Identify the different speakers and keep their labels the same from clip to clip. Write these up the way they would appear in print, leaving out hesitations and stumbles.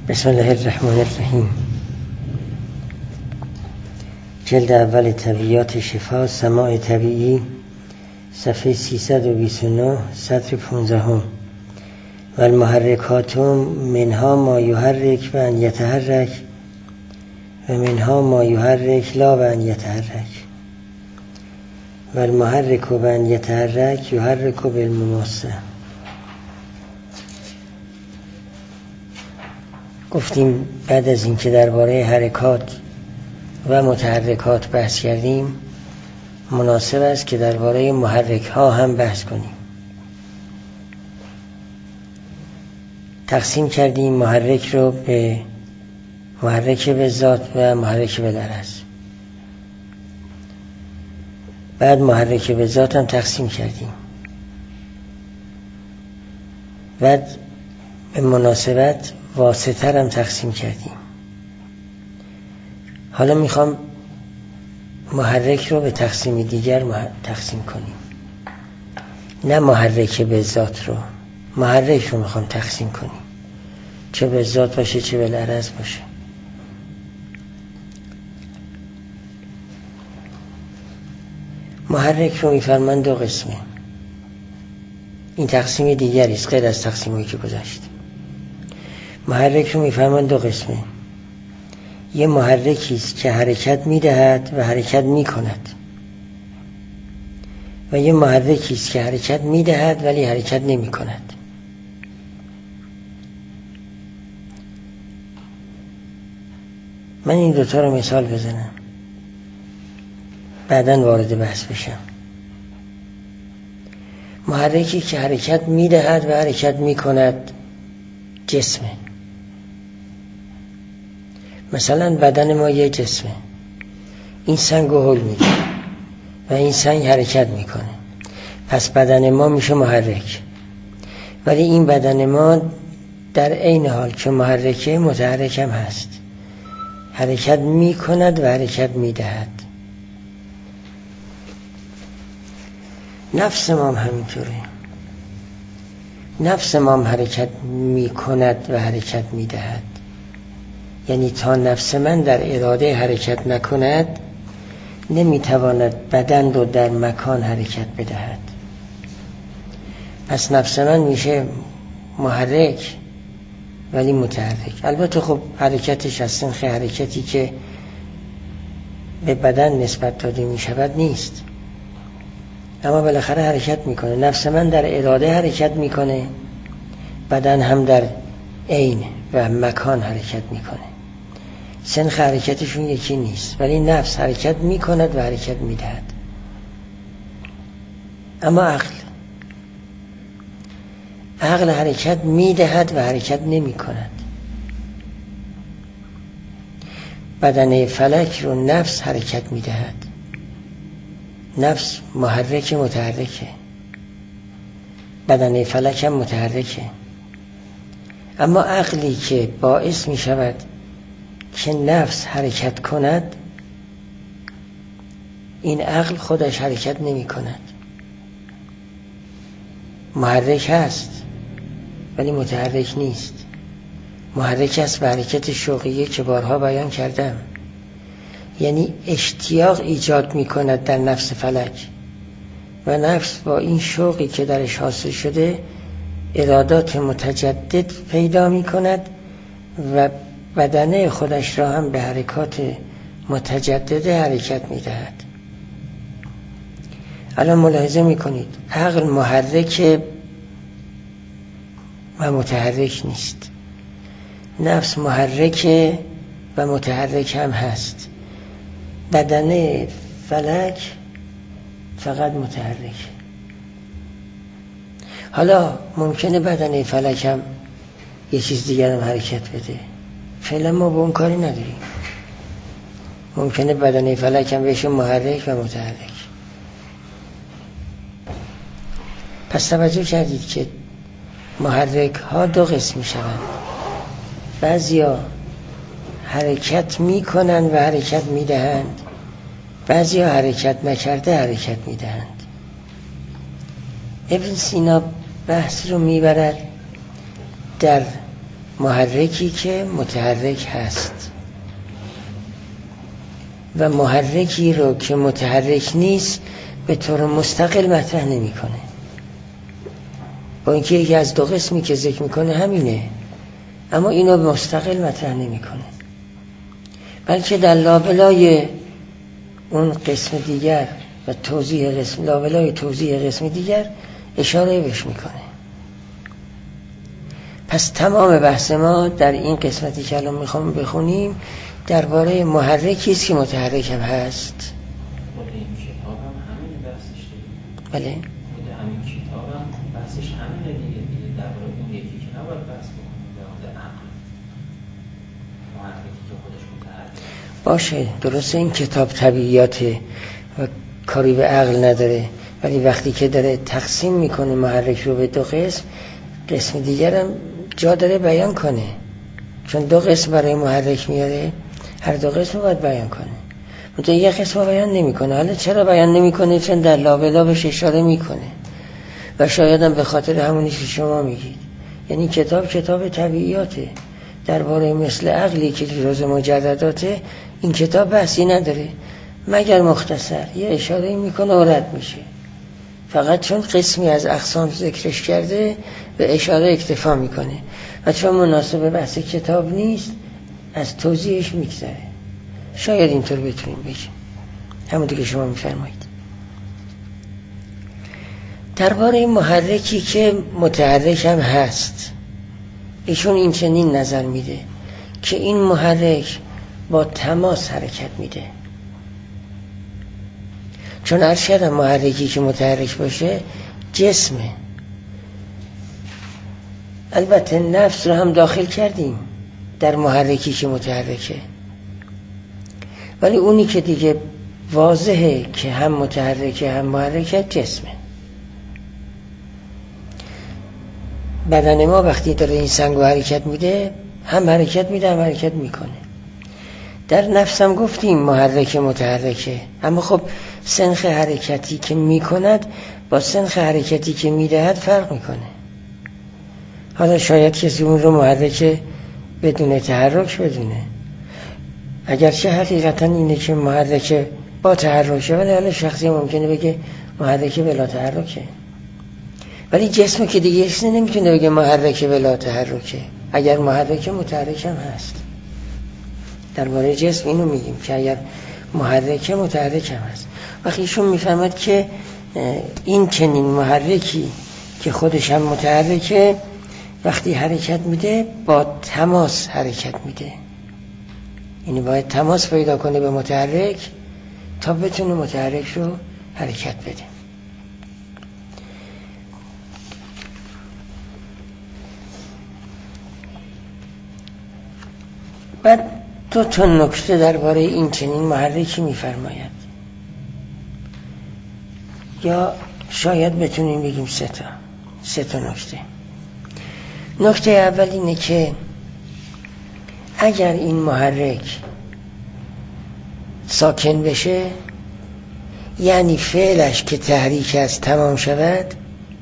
Speaker 1: بسم الله الرحمن الرحیم. جلد اول طبیعیات شفا، سماع طبیعی، صفحه 329، سطر 15. و المحرکات منها ما یحرک و ان یتحرک و منها ما یحرک لا و ان یتحرک و المحرک و ان یتحرک یحرک بالمماسه. گفتیم بعد از اینکه درباره حرکات و متحرکات بحث کردیم، مناسب است که درباره محرک ها هم بحث کنیم. تقسیم کردیم محرک رو به محرک به ذات و محرک به لرز. بعد محرک به ذات هم تقسیم کردیم. بعد به مناسبت واسطه هم تقسیم کردیم. حالا میخوام محرک رو به تقسیم دیگر تقسیم کنیم. نه محرک به ذات رو، محرک رو میخوام تقسیم کنیم، چه به ذات باشه چه به لرز باشه. محرک رو میفرمان دو قسمه. این تقسیم دیگری است غیر از تقسیمی که گذشت. محرک رو میفرمان دو قسمه. یه محرکی است که حرکت میدهد و حرکت میکند، و یه محرکی است که حرکت میدهد ولی حرکت نمیکند. من این دوتا رو مثال بزنم، بعداً وارد بحث بشم. محرکی که حرکت میدهد و حرکت میکند جسمه. مثلا بدن ما یه جسمه، این سنگ رو هل میده و این سنگ حرکت میکنه، پس بدن ما میشه محرک. ولی این بدن ما در عین حال که محرکه متحرک هم هست، حرکت میکند و حرکت میدهد. نفس ما هم همینطوره. نفس ما هم حرکت میکند و حرکت میدهد. یعنی تا نفس من در اراده حرکت نکند، نمیتواند بدن رو در مکان حرکت بدهد. پس نفس من میشه محرک ولی متحرک. البته خب حرکتش از سنخ حرکتی که به بدن نسبت داده میشود نیست، اما بالاخره حرکت میکنه. نفس من در اراده حرکت میکنه، بدن هم در عین و مکان حرکت میکنه. سنخ حرکتشون یکی نیست، ولی نفس حرکت میکند و حرکت میدهد. اما عقل حرکت میدهد و حرکت نمیکند. بدن فلک رو نفس حرکت میدهد. نفس محرک متحرکه، بدن فلک هم متحرکه. اما عقلی که باعث می شود که نفس حرکت کند، این عقل خودش حرکت نمی کند. محرک هست ولی متحرک نیست. محرک است به حرکت شوقیه که بارها بیان کردم. یعنی اشتیاق ایجاد می کند در نفس فلک، و نفس با این شوقی که درش حاصل شده ارادات متجدد پیدا می کند و بدنه خودش را هم به حرکات متجدد حرکت می دهد. الان ملاحظه می کنید عقل محرک و متحرک نیست، نفس محرک و متحرک هم هست. بدنه فلک فقط متحرک. حالا ممکنه بدنه فلک هم یه چیز دیگر هم حرکت بده، فعلا ما با اون کاری نداریم. ممکنه بدنه فلک هم بشه محرک و متحرک. پس توجه کردید که محرک ها دو قسم می شوند. بعضیا حرکت می کنند و حرکت می دهند، بعضیا حرکت نکرده حرکت می دهند. ابن سینا بحث رو می برد در محرکی که متحرک هست و محرکی رو که متحرک نیست به طور مستقل مطرح نمی‌کنه. با اینکه یکی از دو قسمی که ذکر میکنه همینه، اما اینو مستقل مطرح نمی‌کنه، بلکه در لابلای اون قسم دیگر و توضیح قسم لابلای توضیح قسم دیگر اشاره بهش میکنه. پس تمام بحث ما در این قسمتی که الان میخوام بخونیم درباره محرکی است که متحرک هم هست.
Speaker 2: این کتاب هم همین بحثش دیگه.
Speaker 1: بله.
Speaker 2: همین کتاب هم بحثش همینه دیگه درباره اون یکی که نباید بحث بکنیم در مورد عقل. محرکی که خودش متحرک
Speaker 1: باشه، درسته این کتاب طبیعیاته و کاری به عقل نداره، ولی وقتی که داره تقسیم میکنه محرک رو به دو قسم دیگر هم جا داره بیان کنه، چون دو قسم برای محرک میاره، هر دو قسم باید بیان کنه. منتها یک قسم بیان نمیکنه. حالا چرا بیان نمیکنه؟ چون در لابلا بهش اشاره میکنه و شاید هم به خاطر همونی که شما میگید، یعنی کتاب طبیعیاته، درباره مثل عقلی که جزء مجرداته این کتاب بحثی نداره، مگر مختصر یه اشاره میکنه و رد میشه. فقط چون قسمی از اقسام ذکرش کرده به اشاره اکتفا میکنه و چون مناسب بحث کتاب نیست از توضیحش میگذره. شاید اینطور بتونیم بگیم، همون دیگه شما میفرمایید. درباره این محرکی که متحرک هم هست ایشون این چنین نظر میده که این محرک با تماس حرکت میده، چون ارشد محرکی که متحرک باشه جسمه. البته نفس رو هم داخل کردیم در محرکی که متحرکه، ولی اونی که دیگه واضحه که هم متحرکه هم محرکه جسمه. بدن ما وقتی داره این سنگ رو حرکت میده هم حرکت میده هم حرکت میکنه. در نفس هم گفتیم محرک متحرکه، اما خب سنخ حرکتی که میکند با سنخ حرکتی که میدهد فرق میکنه. حالا شاید کسی اون رو محرک بدون تحرک بدونه، اگرچه حقیقتا اینه که محرک با تحرکه، ولی حالا شخصی ممکنه بگه محرک بلا تحرکه، ولی جسم که دیگه اصلا نمیتونه بگه محرک بلا تحرکه، اگر محرک متحرک هم هست. درباره جسم اینو میگیم که اگر محرک متحرک هم هست. وقتی ایشون میفهمد که این چنین محرکی که خودش هم متحرکه وقتی حرکت میده با تماس حرکت میده، یعنی باید تماس پیدا کنه به متحرک تا بتونه متحرک رو حرکت بده. بعد دو تا نکته درباره این چنین محرکی میفرماید، یا شاید بتونیم بگیم سه تا نکته. نکته اول اینه که اگر این محرک ساکن بشه، یعنی فعلش که تحریک است تمام شود،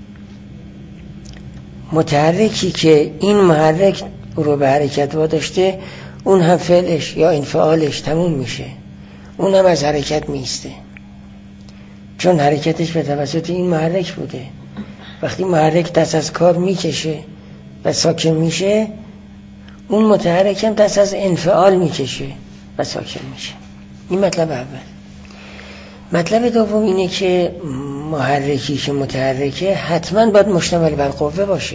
Speaker 1: متحرکی که این محرک رو به حرکت واداشته اون هم فعلش یا انفعالش تموم میشه، اون هم از حرکت میسته، چون حرکتش به توسط این محرک بوده. وقتی محرک دست از کار میکشه و ساکن میشه، اون متحرک هم دست از انفعال میکشه و ساکن میشه. این مطلب اول. مطلب دوم اینه که محرکی که متحرکه حتما باید مشتمل بر قوه باشه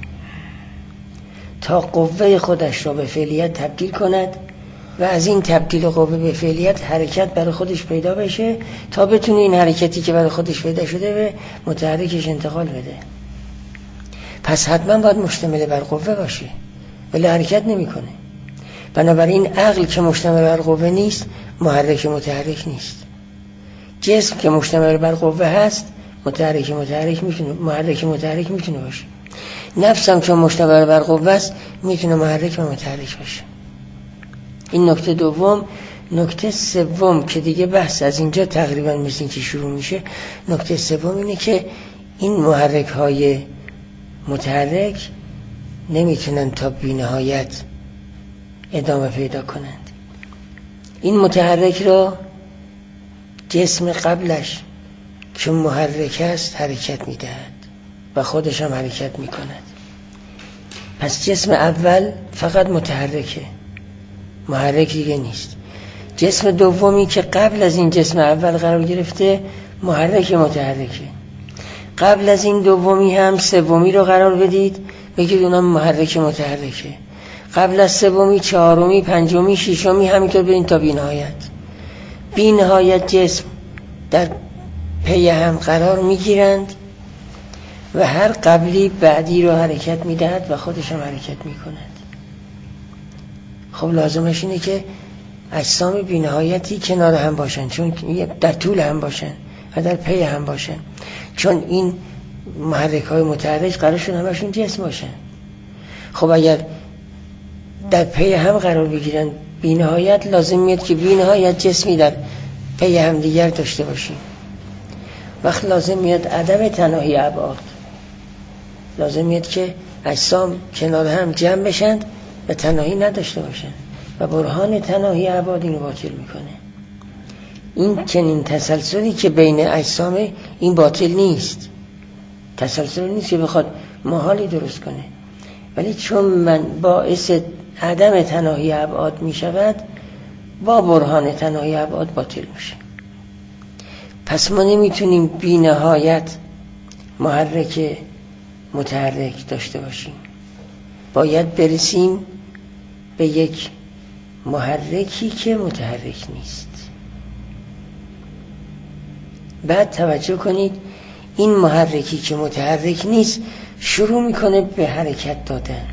Speaker 1: تا قوه خودش را به فعلیت تبدیل کند و از این تبدیل قوه به فعلیت حرکت برای خودش پیدا بشه تا بتونه این حرکتی که برای خودش پیدا شده به متحرکش انتقال بده. پس حتما باید مشتمل بر قوه باشه، ولی حرکت نمیکنه. بنابراین عقل که مشتمل بر قوه نیست محرک متحرک نیست. جسم که مشتمل بر قوه هست محرک متحرک میتونه باشه. نفس هم که مشتمل بر قوه است میتونه محرک و متحرک باشه. این نکته دوم. نکته سوم که دیگه بحث از اینجا تقریبا مثل این که شروع میشه، نکته سوم اینه که این محرک های متحرک نمیتونن تا بی‌نهایت ادامه پیدا کنند. این متحرک را جسم قبلش که محرک است حرکت میدهد و خودش هم حرکت میکند. پس جسم اول فقط متحرکه، محرک دیگه نیست. جسم دومی که قبل از این جسم اول قرار گرفته محرک متحرکه. قبل از این دومی هم سومی رو قرار بدید بگید اونم محرک متحرکه. قبل از سومی چهارمی پنجمی ششمی همینطور برین تا بی‌نهایت. بی‌نهایت جسم در پی هم قرار میگیرند و هر قبلی بعدی رو حرکت میدهد و خودش هم حرکت میکند. خب لازمش اینه که اجسام بی‌نهایتی کنار هم باشن، چون در طول هم باشن و در پی هم باشن، چون این محرک های متحرک قرارشون همشون جسم باشن. خب اگر در پی هم قرار بگیرن بی‌نهایت، لازم میاد که بی‌نهایت جسمی در پی هم دیگر داشته باشیم. وقت لازم میاد عدم تناهی ابعاد، لازم میاد که اجسام کنار هم جمع بشن و تناهی نداشته باشن و برهان تناهی ابعاد اینو باطل میکنه. این چنین تسلسلی که بین اجسام این باطل نیست، تسلسل نیست که بخواد محالی درست کنه، ولی چون من باعث عدم تناهی ابعاد میشود با برهان تناهی ابعاد باطل میشه. پس ما نمیتونیم بی نهایت محرک متحرک داشته باشیم، باید برسیم به یک محرکی که متحرک نیست. بعد توجه کنید این محرکی که متحرک نیست شروع میکنه به حرکت دادن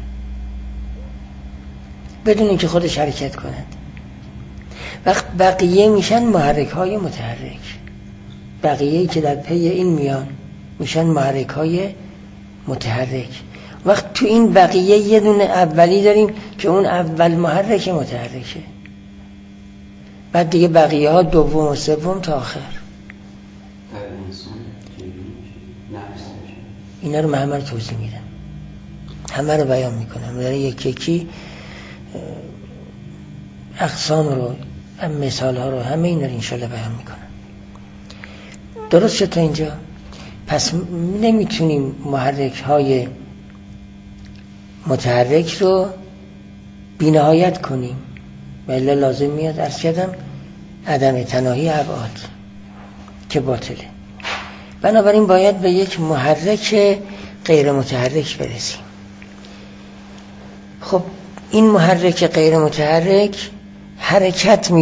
Speaker 1: بدون اینکه خودش حرکت کند. وقت بقیه میشن محرک های متحرک، بقیه‌ای که در پی این میان میشن محرک های متحرک. وقت تو این بقیه یه دونه اولی داریم که اون اول محرک متحرکه، بعد دیگه بقیه ها دوم و سوم تا آخر. اینا رو همه رو توضیح میدم، همه رو بیان میکنم، داره یکی یکی اقسام رو، مثال ها رو، همه اینا رو انشالله بیان میکنم. درست شد تا اینجا؟ پس نمیتونیم محرک های متحرک رو بی‌نهایت کنیم، ولی لازم میاد عرض کردم عدم تناهی ابعاد که باطله. بنابراین باید به یک محرک غیر متحرک برسیم. خب این محرک غیر متحرک حرکت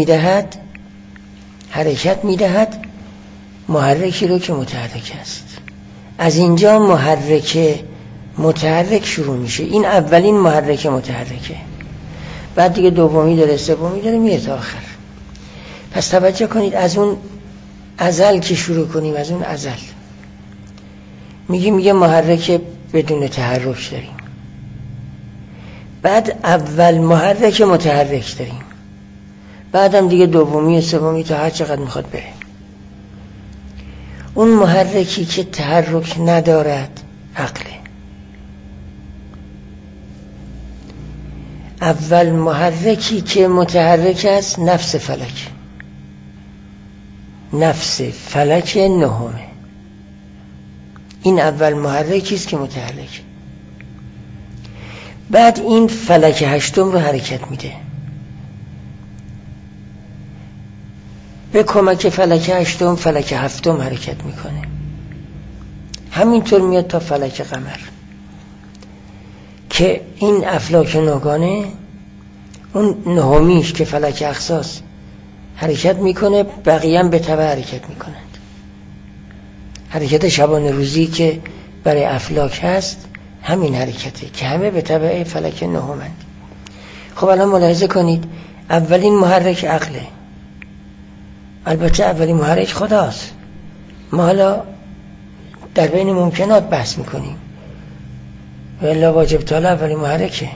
Speaker 1: میدهد محرکی رو که متحرک است. از اینجا محرک متحرک شروع میشه. این اولین محرک متحرکه، بعد دیگه دومی داره، سومی داره، میره تا آخر. پس توجه کنید از اون ازل که شروع کنیم، از اون ازل میگه محرک بدون تحرک داریم، بعد اول محرک متحرک داریم، بعدم دیگه دومی و سومی تا هر چقدر میخواد بره. اون محرکی که تحرک ندارد عقله. اول محرکی که متحرک است نفس فلک، نفس فلک نهمه. این اول محرکی است که متحرک. بعد این فلک هشتم رو حرکت میده، به کمک فلک هشتم فلک هفتم حرکت میکنه، همینطور میاد تا فلک قمر که این افلاک نوگانه اون نهمیش که فلک اخصاص حرکت میکنه، بقیه هم به تبع حرکت میکنند. حرکت شبانه روزی که برای افلاک هست همین حرکته که همه به تبع فلک نهمند. خب الان ملاحظه کنید اولین محرک عقله، البته اولین محرک خداست. ما حالا در بین ممکنات بحث میکنیم، ولی واجب تعالی اولین محرکه.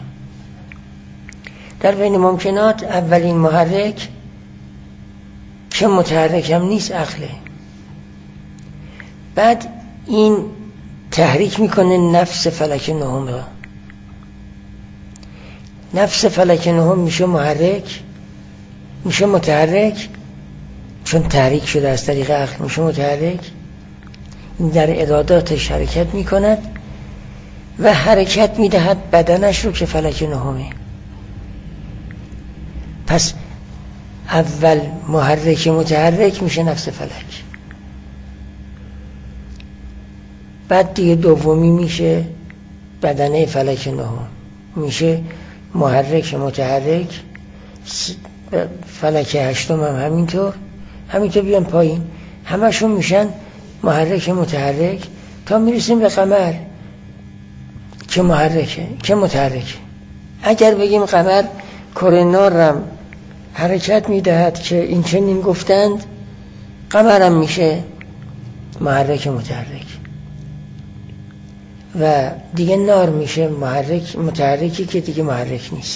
Speaker 1: در بین ممکنات اولین محرک که متحرک هم نیست عقله. بعد این تحریک میکنه نفس فلک نهم را، نفس فلک نهم میشه محرک، میشه متحرک، چون تحریک شده از طریق عقل میشه متحرک. این در اراداتش حرکت میکند و حرکت میدهد بدنش رو که فلک نهمه. پس اول محرک متحرک میشه نفس فلک، بعد دیگه دومی میشه بدنه فلک نهم، میشه محرک متحرک. فلک هشتم هم همینطور بیان پایین، همشون میشن محرک متحرک تا میرسیم به قمر که محرکه که متحرکه. اگر بگیم قمر کره نارم حرکت میدهد که این چنین گفتند، قمرم میشه محرک متحرک و دیگه نار میشه متحرکی که دیگه محرک نیست.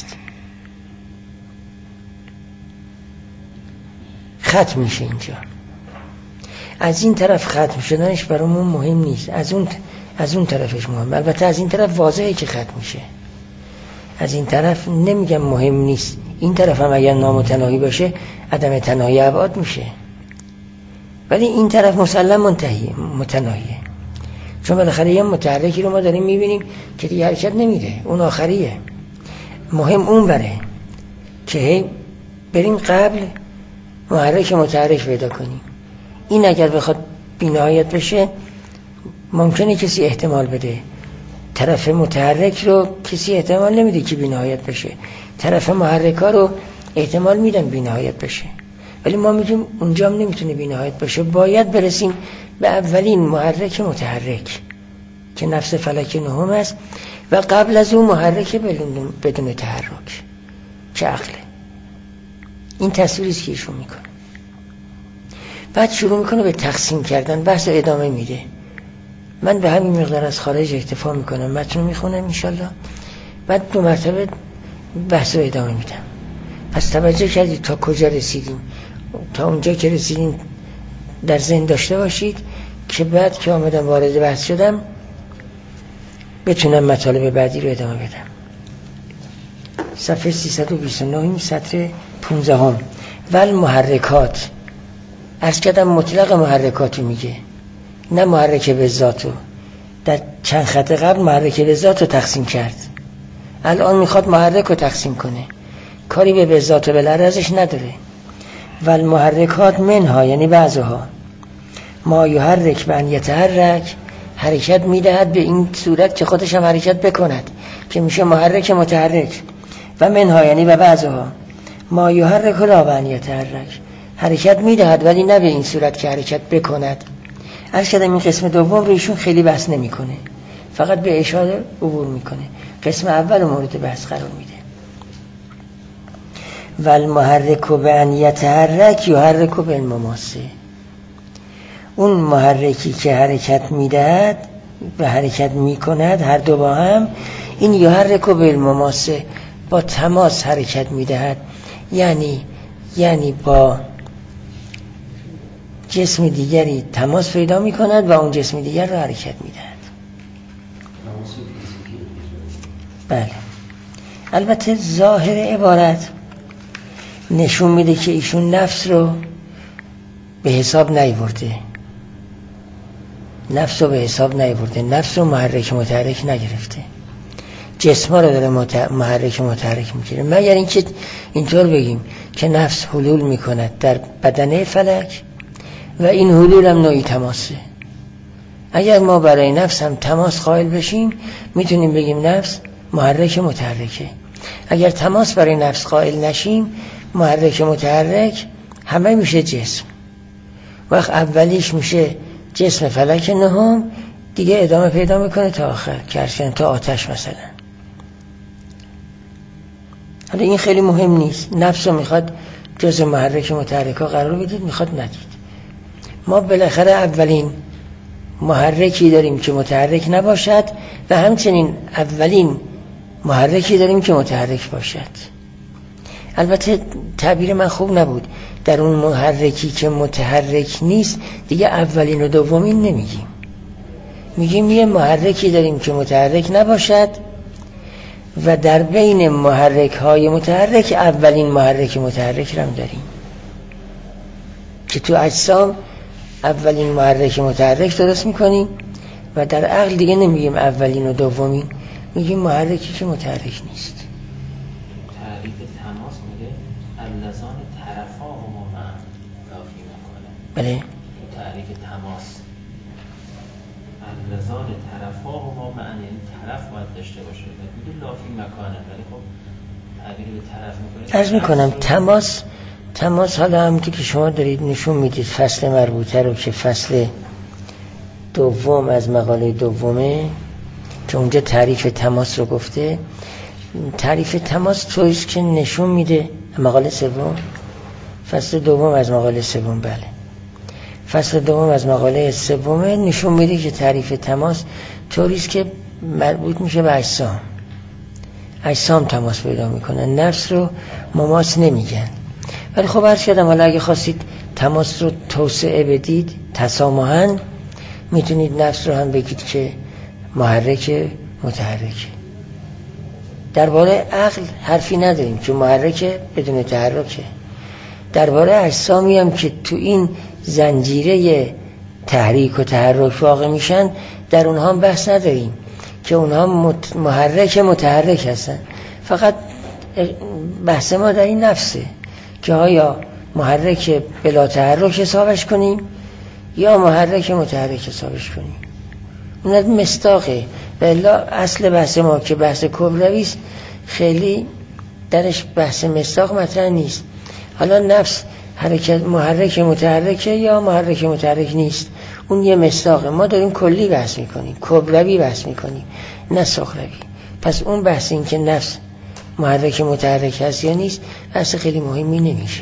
Speaker 1: ختم میشه اینجا. از این طرف ختم شدنش برامون مهم نیست، از اون طرفش مهم. البته از این طرف واضحه که ختم میشه، از این طرف نمیگم مهم نیست. این طرف هم اگر نامتناهی باشه عدم تناهی ابعاد میشه، ولی این طرف مسلم متناهیه، چون بالاخره یه متحرکی رو ما داریم میبینیم که دیگه حرکت نمیده، اون آخریه. مهم اون بره که بریم قبل محرک متحرک پیدا کنیم. این اگر بخواد بی‌نهایت بشه ممکنه کسی احتمال بده، طرف متحرک رو کسی احتمال نمیده که بی‌نهایت بشه، طرف محرکا رو احتمال میدن بی‌نهایت بشه، ولی ما میگیم اونجا هم نمیتونه بی‌نهایت باشه. باید برسیم به اولین محرک متحرک که نفس فلک نهم است و قبل از اون محرک بدون تحرک که عقله. این تصویری که ایشون میکنه. بعد شروع میکنه به تقسیم کردن، بحث ادامه میده. من به همین مقدار از خارج اکتفا میکنم، متن میخونم انشالله، بعد 2 مرتبه بحث رو ادامه میدم. پس توجه کردید تا کجا رسیدیم، تا اونجا که رسیدیم در ذهن داشته باشید که بعد که آمدم وارد بحث شدم بتونم مطالب بعدی رو ادامه بدم. صفحه 329 سطر 15 ول محرکات. عرض کردم مطلق محرکاتو میگه، نه محرک به ذاتو. در چند خط قبل محرک به ذاتو تقسیم کرد، الان میخواد محرک رو تقسیم کنه، کاری به ذات و به لرزش نداره. ول محرکات منها یعنی بعضها ما یحرک به ان یتحرک، حرکت میدهد به این صورت که خودش هم حرکت بکند که میشه محرک متحرک. و منها یعنی به بعضها ما یحرک لا به ان یتحرک، حرکت میدهد ولی نه به این صورت که حرکت بکند. عرض کردم این قسم دوم رو ایشون خیلی بحث نمیکنه، فقط به اشاره عبور میکنه، قسم اول مورد بحث قرار میده. والمحرک به ان یتحرک یحرک بالمماسه، اون محرکی که حرکت میدهد و حرکت میکند هر دو با هم، این یحرک بالمماسه با تماس حرکت میدهد، یعنی با جسم دیگری تماس پیدا میکند و اون جسم دیگر رو حرکت میدهد. بله، البته ظاهر عبارت نشون میده که ایشون نفس رو به حساب نیورده، نفس رو محرک متحرک نگرفته، جسما رو داره محرک متحرک میگیره. مگر اینکه اینطور بگیم که نفس حلول میکند در بدنه فلک و این حلول هم نوعی تماسه. اگر ما برای نفس هم تماس قائل بشیم میتونیم بگیم نفس محرک متحرکه. اگر تماس برای نفس قائل نشیم محرک متحرک همه میشه جسم. وقت اولیش میشه جسم فلک نهم، دیگه ادامه پیدا میکنه تا آخر که تا آتش مثلا. حالا این خیلی مهم نیست، نفس رو میخواد جز محرک متحرکا قرار بدید، میخواد ندید. ما بالاخره اولین محرکی داریم که متحرک نباشد و همچنین اولین محرکی داریم که متحرک باشد. البته تعبیر من خوب نبود، در اون محرکی که متحرک نیست دیگه اولین و دومین نمیگیم، میگیم یه محرکی داریم که متحرک نباشد و در بین محرک های متحرک اولین محرک متحرک رو هم داریم که تو اجسام اولین محرک متحرک درست میکنیم و در عقل دیگه نمیگیم اولین و دومین، میگیم محرکی که متحرک نیست.
Speaker 2: تعریف تماس میگه اللذان طرفاهما معا لافی مکانه.
Speaker 1: بله
Speaker 2: تعریف تماس اللذان طرفاهما معا، یعنی طرف باید داشته باشه و میگه لافی مکانه، ولی خب تعبیر به طرف میکنه.
Speaker 1: عرض میکنم تماس حالا همونطور که شما دارید نشون میدید فصل مربوطه رو که فصل دوم از مقاله دومه که اونجا تعریف تماس رو گفته. تعریف تماس تویست که نشون میده مقاله سوم، فصل دوم از مقاله سوم. بله فصل دوم از مقاله سومه نشون میده که تعریف تماس طوریست که مربوط میشه به اجسام تماس پیدا میکنن، نفس رو مماس نمیگن. ولی خب عرض کردم حالا اگه خواستید تماس رو توسعه بدید تسامحاً میتونید نفس رو هم بگید که محرک متحرک. درباره عقل حرفی نداریم که محرک بدون تحرکه. درباره اجسامی هم که تو این زنجیره تحریک و تحرک واقع میشن در اونها هم بحث نداریم که اونها محرک متحرک هستن. فقط بحث ما در این نفسه که آیا محرک بلا تحرک حسابش کنیم یا محرک متحرک حسابش کنیم. اون مصداقه. بلا اصل بحث ما که بحث کبرویست خیلی درش بحث مصداق مطرح نیست. حالا نفس حرکت محرک متحرکه یا محرک متحرک نیست، اون یه مصداقه. ما داریم کلی بحث میکنیم، کبروی بحث میکنیم نه سخروی. پس اون بحث این که نفس محرک متحرک هست یا نیست بحث خیلی مهمی نمیشه.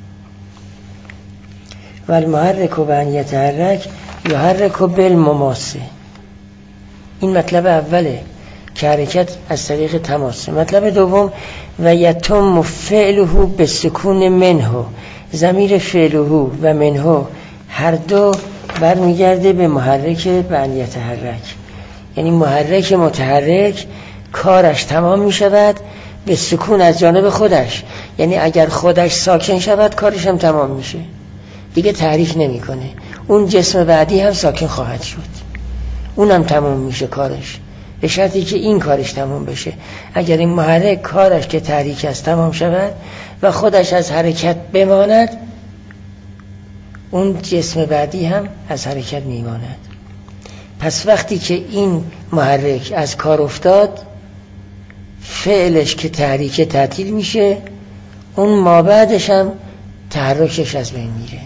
Speaker 1: و المحرک و بن یتحرک یحرک بالمماسه. این مطلب اوله که حرکت از طریق تماسه. مطلب دوم و یتم فعله بسکون منه. ضمیر فعله و منه هر دو برمیگرده به محرک بن یتحرک، یعنی محرک متحرک کارش تمام می شود به سکون از جانب خودش، یعنی اگر خودش ساکن شود کارش هم تمام میشه، دیگه تحریک نمی کنه. اون جسم بعدی هم ساکن خواهد شد، اونم تمام میشه کارش، به شرطی که این کارش تمام بشه. اگر این محرک کارش که تحریک است تمام شود و خودش از حرکت بماند، اون جسم بعدی هم از حرکت میماند. پس وقتی که این محرک از کار افتاد، فعلش که تحریک تعطیل میشه، اون ما بعدش هم تحرکش از بین میره.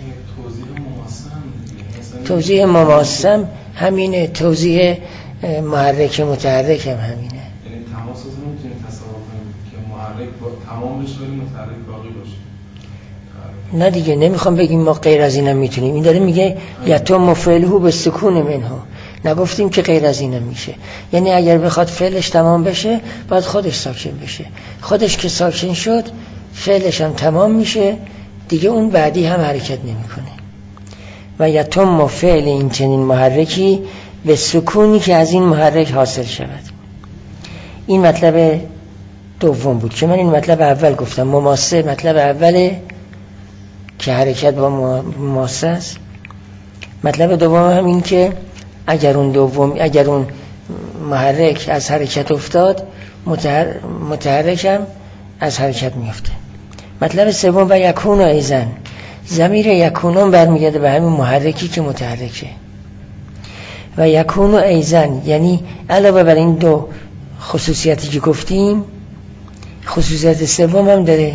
Speaker 1: توضیح مماسم همینه، توضیح محرک متحرک هم همینه.
Speaker 3: یعنی تماس رو نمیتونیم تصور کنیم که محرک تمام بشه ولی متحرک باقی باشه.
Speaker 1: نه دیگه نمیخوام بگیم ما غیر از اینم میتونیم. این داره میگه یتم فعله به سکون منه. نگفتیم که غیر از اینم میشه. یعنی اگر بخواد فعلش تمام بشه باید خودش ساکن بشه. خودش که ساکن شد فعلش هم تمام میشه، دیگه اون بعدی هم حرکت نمیکنه. و یتم فعل این چنین محرکی به سکونی که از این محرک حاصل شود. این مطلب دوم بود که من این مطلب اول گفتم. مماسه مطلب اوله که حرکت با مماسه است. مطلب دوم هم این که اگر اون محرک از حرکت افتاد، متحرک هم از حرکت میفته. مطلب سوم و یکون و ایزن. ضمیر یکونون برمیگرده به همین محرکی که متحرکه. و یکون و ایزن یعنی علاوه بر این دو خصوصیتی که گفتیم، خصوصیت سوم هم داره.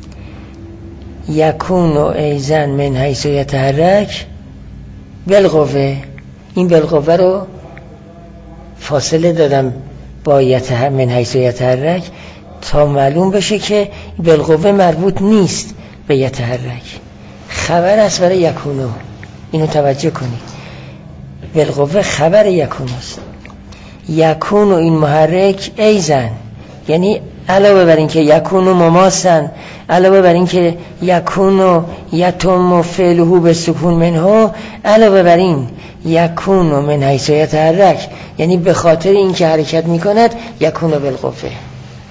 Speaker 1: یکون و ایزن من حیث یتحرک بالقوه. این بالقوه رو فاصله دادم با من حیث یتحرک تا معلوم بشه که بالقوه مربوط نیست به یتحرک، خبر است برای یکونو. اینو توجه کنید، بالقوه خبر یکونو است. یکونو این محرک ایزن یعنی علاوه بر این که یکونو مماسن، علاوه بر این که یکونو یتم فعله به سکون منه، علاوه بر این یکونو من حیث یتحرک یعنی به خاطر این که حرکت میکند یکونو بالقوه.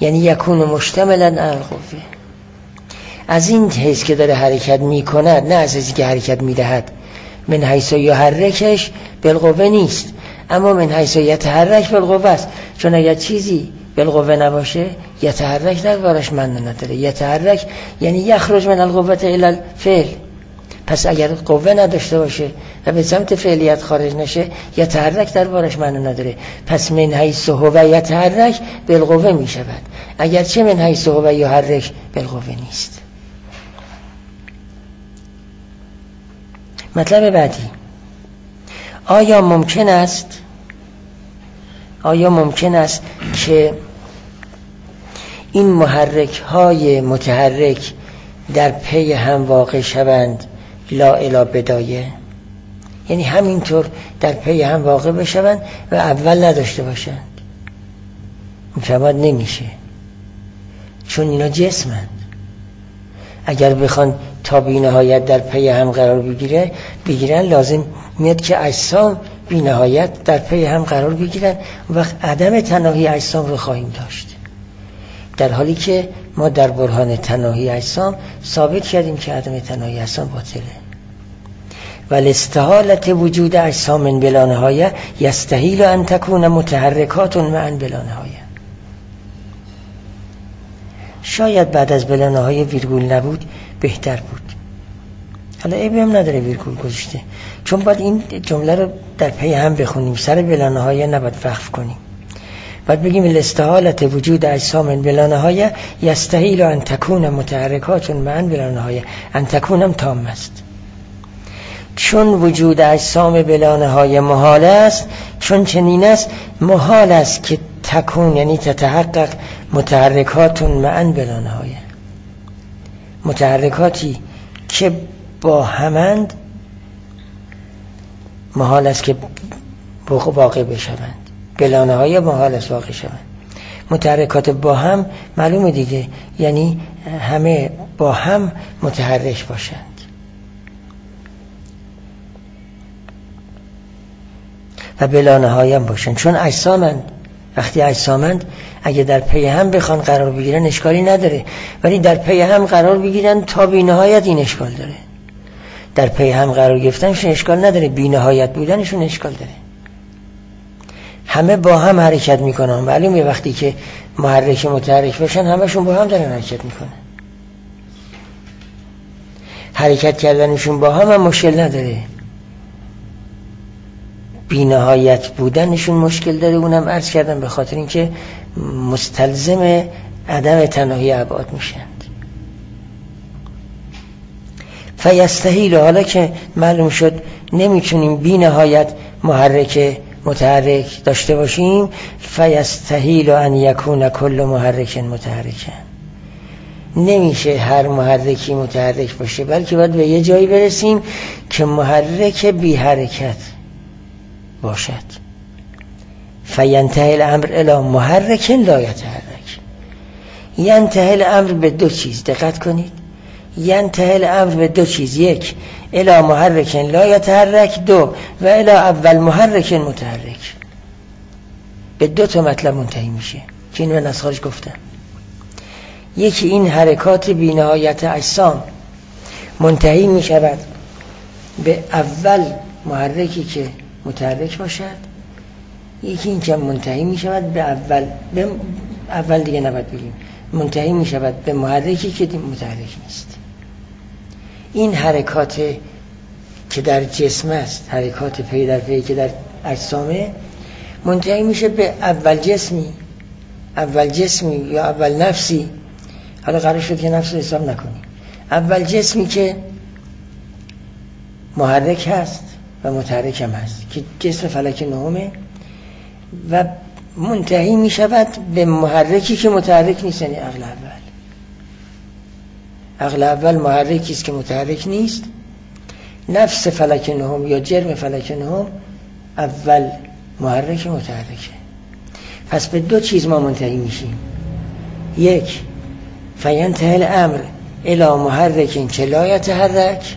Speaker 1: یعنی یکون مشتملا علی القوه. از این حیث که داره حرکت میکند، نه از حیث که حرکت میدهد. من حیث یحرکش بالقوه نیست، اما من حیث یتحرک بالقوه است. چون اگر چیزی بالقوه نباشه یتحرک دربارش معنی نداره. یتحرک یعنی یخرج من القوه الی الفعل. پس اگر قوه نداشته باشه و به سمت فعلیت خارج نشه یتحرک دربارش معنی نداره. پس من حیث هو یتحرک بالقوه می شود، اگرچه من حیث هو یحرک بالقوه نیست. مطلب بعدی، آیا ممکن است که این محرک های متحرک در پی هم واقع شوند لا الی بدایه؟ یعنی همینطور در پی هم واقع بشوند و اول نداشته باشند؟ مفهوم نمیشه، چون اینا جسمند. اگر بخوان تا بی نهایت در پی هم قرار بگیرن لازم میاد که اجسام بی نهایت در پی هم قرار بگیرن، وقت عدم تناهی اجسام رو خواهیم داشت. در حالی که ما در برهان تناهی اجسام ثابت کردیم که عدم تناهی اجسام باطله. والاستحالة وجود اجسام بلا نهایه یستحیل ان تکون متحرکات معا بلا نهایه. شاید بعد از بلا نهایه ویرگول نبود بهتر بود. حالا عیبی هم نداره ویرگول گذاشته، چون باید این جمله رو در پی هم بخونیم، سر بلا نهایه نباید وقف کنیم. باید بگیم الاستحالة وجود اجسام بلا نهایه یستحیل ان تکون متحرکات معا بلا نهایه. ان تکونم تام است، چون وجود اجسام بلا نهایه محال است، چون چنین است محال است که تکون یعنی تتحقق متحرکات معا بلا نهایه. متحرکاتی که با همند محال است که واقع بشوند، بلا نهایه محال است واقع شوند. متحرکات با هم معلومه دیگه، یعنی همه با هم متحرک باشند. و بلا نهایه باشند، چون اجسامند. وقتی اجسامند اگه در پی هم بخوان قرار بگیرن اشکالی نداره، ولی در پی هم قرار بگیرن تا بی نهایت این اشکال داره. در پی هم قرار گرفتنشون اشکال نداره، بی نهایت بودنشون اشکال داره. همه با هم حرکت میکنن، معلومه وقتی که محرک متحرک باشن همشون با هم دارن حرکت میکنن. حرکت کردنشون با هم مشکل نداره، بی نهایت بودنشون مشکل داره. اونم عرض کردم به خاطر اینکه مستلزم عدم تناهی ابعاد میشند. فیستحیل، حالا که معلوم شد نمیتونیم بی نهایت محرک متحرک داشته باشیم، فیستحیل ان یکون کل محرک متحرکن. نمیشه هر محرکی متحرک باشه، بلکه باید به یه جایی برسیم که محرک بی حرکت باشد. فینتهی الامر الی محرک لا یتحرک. ینتهی الامر به دو چیز، دقت کنید، ینتهی الامر به دو چیز: یک الی محرک لا یتحرک، دو و الی اول محرک متحرک. به دو تا مطلب منتهی میشه که این من از خارج گفتم. یکی این حرکات بی نهایت اجسام منتهی میشود به اول محرکی که متحرک باشد، یکی این که منتهی می شود به اول دیگه نباید بگیم، منتهی می شود به محرکی که متحرک نیست. این حرکات که در جسم است، حرکات پی در پی که در اجسامه، منتهی میشه به اول جسمی یا اول نفسی. حالا قرار شد که نفس رو حساب نکنیم، اول جسمی که محرک هست و متحرک هم هست که جسم فلک نهمه، و منتهی می شود به محرکی که متحرک نیست، یعنی عقل اول محرکی است که متحرک نیست. نفس فلک نهم یا جرم فلک نهم اول محرک متحرکه. پس به دو چیز ما منتهی میشیم: یک فینتهی الامر الی محرک که لا یتحرک،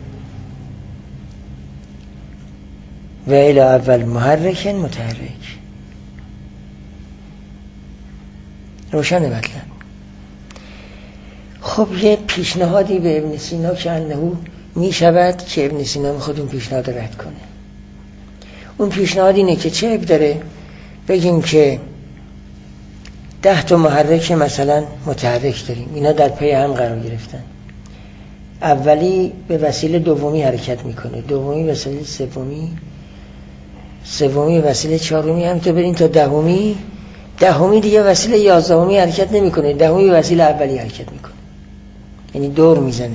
Speaker 1: و الی اول محرک متحرک. روشن مطلب. خب یه پیشنهادی به ابن سینا که انه می شود که ابن سینا خود اون پیشنهاد رد کنه. اون پیشنهاد اینه که چه عیب داره بگیم که 10 تا محرک مثلا متحرک داریم، اینا در پی هم قرار گرفتن، اولی به وسیله دومی حرکت میکنه، دومی به وسیله سومی به وسیله چهارمی، همینطور بریم تا دهمی دیگه وسیله 11می حرکت نمیکنه، دهمی به وسیله اولی حرکت میکنه، یعنی دور میزنه،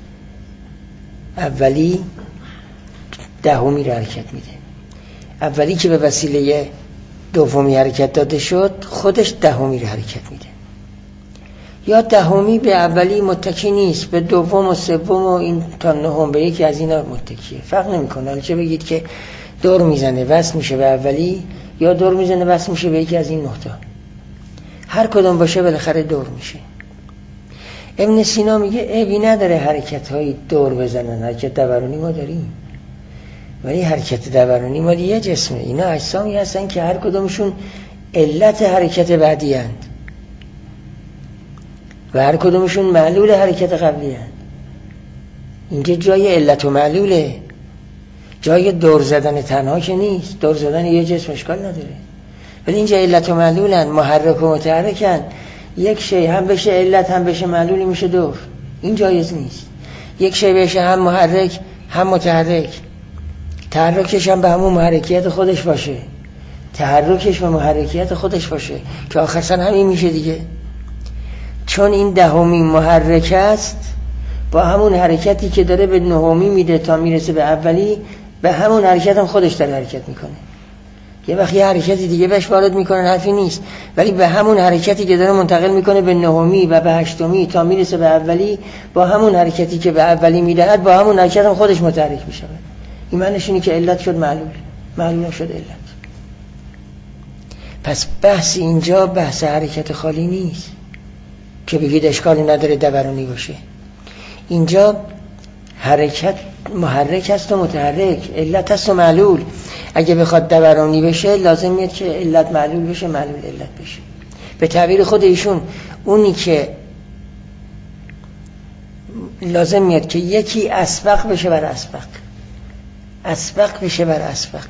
Speaker 1: اولی دهمی رو حرکت میده. اولی که به وسیله دومی حرکت داده شد خودش دهمی رو حرکت میده. یا دهمی به اولی متکی نیست، به دوم و سوم و این تا نهم به یکی از اینا متکیه، فرق نمیکنه. حالا چه بگید که دور میزنه وصل میشه به اولی، یا دور میزنه وصل میشه به یکی از این نقطه، هر کدوم باشه بالاخره دور میشه. ابن سینا میگه عیبی نداره حرکت های دور بزنن، حرکت دورانی ما داریم، ولی حرکت دورانی ما یه جسمه، اینا اجسامی هستن که هر کدومشون علت حرکت بعدی هستند و هر کدومشون معلول حرکت قبلی هستند. اینجا جای علت و معلوله، جای دور زدن تنها که نیست، دور زدن یه جسم اشکال نداره، ولی اینجا علت و معلولن، محرک و متحرکن، یک شی هم بشه علت هم بشه معلولی میشه دور، این جایز نیست. یک شی بشه هم محرک هم متحرک، تحرکش هم به همون محرکیت خودش باشه، تحرکش به محرکیت خودش باشه که آخرسن همین میشه دیگه. چون این دهمی محرک است، با همون حرکتی که داره به نهمی میده تا میرسه به اولی، به همون حرکت هم خودش داره حرکت میکنه. یه وقت یه حرکتی دیگه بهش وارد میکنه حرفی نیست، ولی به همون حرکتی که داره منتقل میکنه به نهمی و به هشتمی تا میرسه به اولی، با همون حرکتی که به اولی میدهد با همون حرکت هم خودش متحرک میشه. این معنیش اینه که علت شد معلول هم شد علت. پس بحث اینجا بحث حرکت خالی نیست که بگید اشکالی نداره دورانی باشه. اینجا حرکت محرک است و متحرک، علت است و معلول. اگه بخواد دورانی بشه لازم میاد که علت معلول بشه، معلول علت بشه. به تعبیر خود ایشون اونی که لازم میاد که یکی اسبق بشه بر اسبق بشه بر اسبق.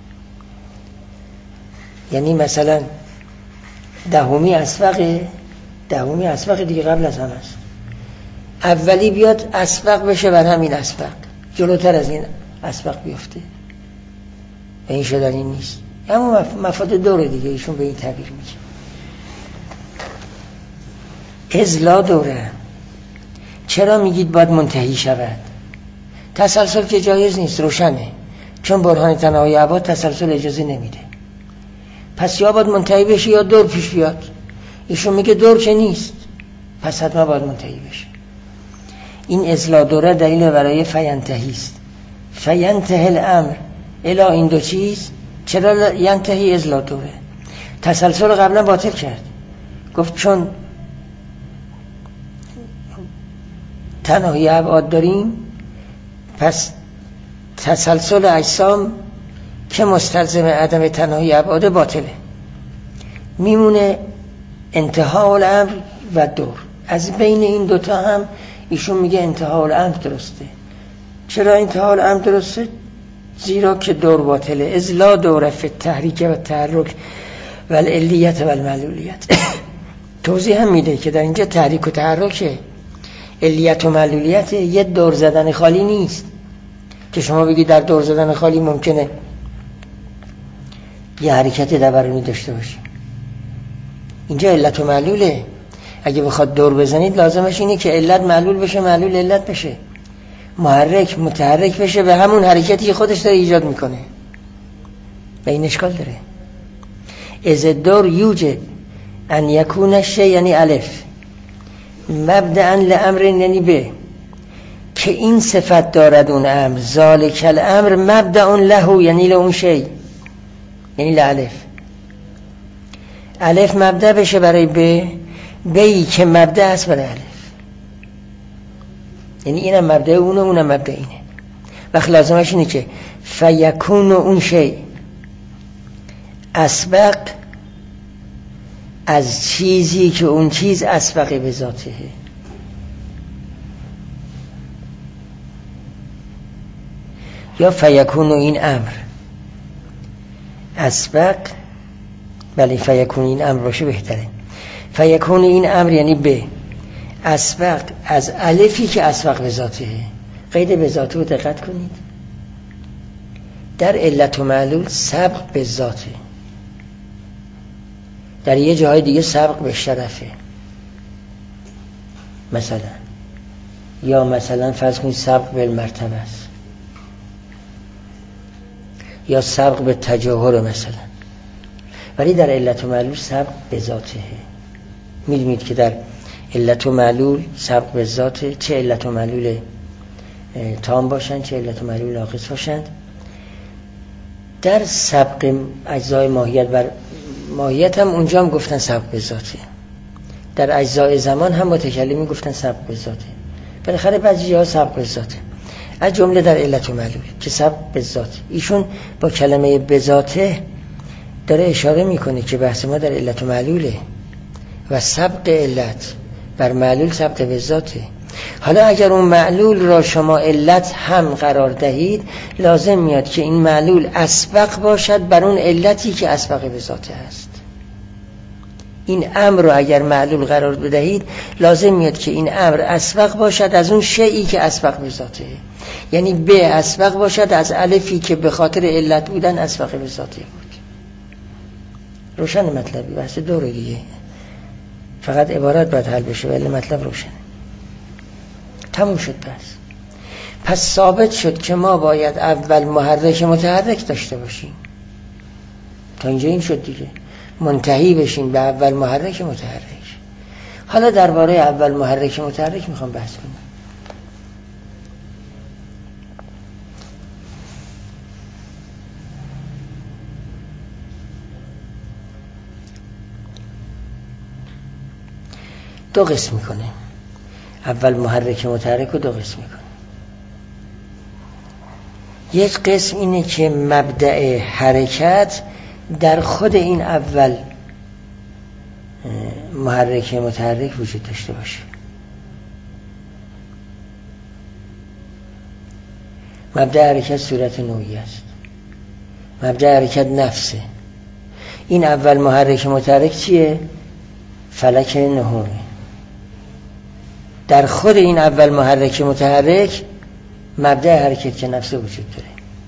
Speaker 1: یعنی مثلا دهمی اسبق دیگه قبل از هم است، اولی بیاد اسبق بشه بر همین اسبق، جلوتر از این اسبق بیفته. به این شدنی نیست، اما مفاد دوره دیگه ایشون به این تعبیر میگه. ازلا دوره چرا میگید باید منتهی شود؟ تسلسل که جایز نیست، روشنه، چون برهان تناهی ابعاد تسلسل اجازه نمیده. پس یا باید منتهی بشه یا دور پیش بیاد. ایشون میگه دور که نیست، پس حتما باید منتهی بشه. این ازلا دوره دلیل برای فینتهی است. فینتهی الامر الا این دو چیز. چرا ینتهی ازلا دوره؟ تسلسل قبلا باطل کرد، گفت چون تناهی ابعاد داریم پس تسلسل اجسام که مستلزم عدم تناهی ابعاد باطله، میمونه انتهای الامر و دور. از بین این دوتا هم ایشون میگه انتهای الامر درسته. چرا انتهای الامر درسته؟ زیرا که دور باطله. از لا دوره فی التحریک و تحرک و العلیت و المعلولیت. توضیح هم میده که در اینجا تحریک و تحرکه، علیت و معلولیت، یه دور زدن خالی نیست که شما بگید در دور زدن خالی ممکنه یه حرکت دورانی داشته باشی. اینجا علت و معلوله. اگه بخواد دور بزنید لازمش اینه که علت معلول بشه، معلول علت بشه، محرک متحرک بشه به همون حرکتی که خودش داره ایجاد میکنه. به این اشکال داره. از دور یوجد ان یکون شی، یعنی الف، مبدأ لامر، یعنی به، که این صفت دارد اون امر، ذالک الامر مبدأ له، یعنی له اون شی، یعنی لالف. الف مبدأ بشه برای به، بی که مبدأ است برای الف، یعنی اینم مبدأ اونه، اونم مبدأ اینه. وقت لازمش اینه که فیکون اون شی اسبق از چیزی که اون چیز اسبق به ذاته. یا فیکون این امر اسبق، بله فیکون این امر باشه بهتره. فیکون این امر یعنی به اسبق از الفی که اسبق به ذاته. قید به ذاته رو دقت کنید، در علت و معلول سبق به ذاته، در یه جای دیگه سبق به شرفه. مثلا یا مثلا فرض کنید سبق به مرتبه است، یا سبق به تجاهر مثلا. ولی در علت و معلول سبق به ذاته. می‌دونید که در علت و معلول سبق به ذاته، چه علت و معلول تام باشند چه علت و معلول ناقص باشند. در سبق اجزای ماهیت بر ماهیت هم اونجا هم گفتن سبق به ذاته. در اجزای زمان هم متکلمی گفتن سبق به ذاته. بالاخره بعضی جاها سبق به ذاته، از جمله در علت و معلول که سبق به ذاته. ایشون با کلمه به ذاته داره اشاره میکنه که بحث ما در علت و معلوله و سبق علت بر معلول سبق به ذاته. حالا اگر اون معلول را شما علت هم قرار دهید، لازم میاد که این معلول اسبق باشد بر اون علتی که اسبق به ذاته است. این امر رو اگر معلول قرار بدهید، لازم میاد که این امر اسبق باشد از اون شیئی که اسبق به ذاته، یعنی به اسبق باشد از الفی که به خاطر علت بودن اسبق به ذاته بود. روشن مطلبی؟ بحث دوره دیگه، فقط عبارت باید حل بشه ولی مطلب روشنه. تموم شد بس. پس ثابت شد که ما باید اول محرک متحرک داشته باشیم. تا اینجا این شد دیگه، منتهی بشیم به اول محرک متحرک. حالا درباره اول محرک متحرک میخوام بحث کنم. دو قسم میکنه اول محرک متحرک رو، دو قسم میکنه. یک قسم اینه که مبدأ حرکت در خود این اول محرک متحرک وجود داشته باشه. مبدأ حرکت صورت نوعی است. مبدأ حرکت نفسه. این اول محرک متحرک چیه؟ فلک نهمه. در خود این اول محرک متحرک مبدأ حرکت که نفسه وجود داره،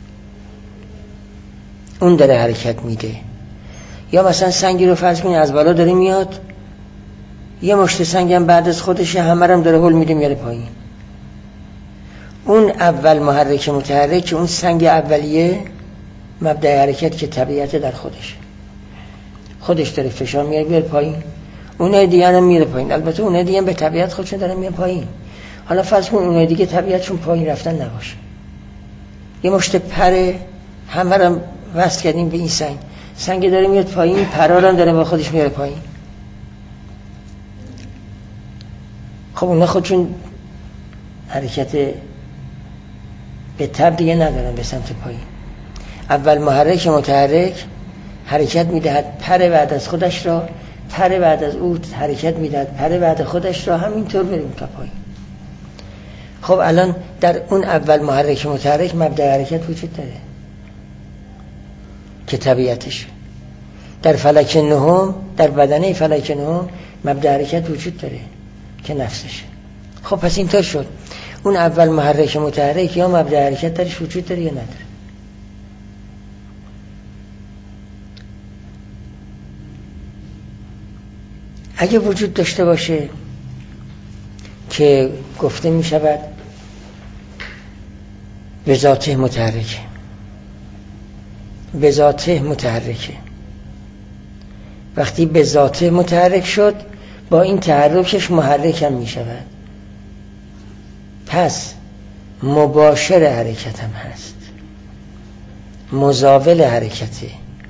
Speaker 1: اون داره حرکت میده. یا مثلا سنگی رو فرض کنید از بالا داره میاد، یه مشت سنگم بعد از خودشه، همه هم داره هل میده میاره پایین. اون اول محرک متحرک که اون سنگ اولیه مبدأ حرکت که طبیعت در خودش داره فشار میاره پایین، اونای دیگه هم میره پایین. البته اونای دیگه هم به طبیعت خودشون دارن میان پایین. حالا فرض کن اونای دیگه طبیعتشون پایین رفتن نباشه، یه مشت پره همه رو وصل کردیم به این سنگ داره میاد پایین، پرا هم داره با خودش میاره پایین. خب اونا خودشون حرکت به تب دیگه ندارن به سمت پایین. اول محرک متحرک حرکت میدهد پر بعد از خودش را، پر بعد از او حرکت میدهد پر بعد خودش را، همینطور بریم تا پایین. خب الان در اون اول محرک متحرک مبدأ حرکت وجود داره که طبیعتش. در فلک نهم، در بدنه فلک نهم مبدأ حرکت وجود داره که نفسشه. خب پس اینطور شد اون اول محرک متحرک یا مبدأ حرکت درش وجود داره یا نداره. اگه وجود داشته باشه که گفته می شود به ذاته متحرکه، به ذاته متحرکه. وقتی به ذاته متحرک شد با این تحرکش محرک هم می شود، پس مباشر حرکت هم هست، مزاول حرکته.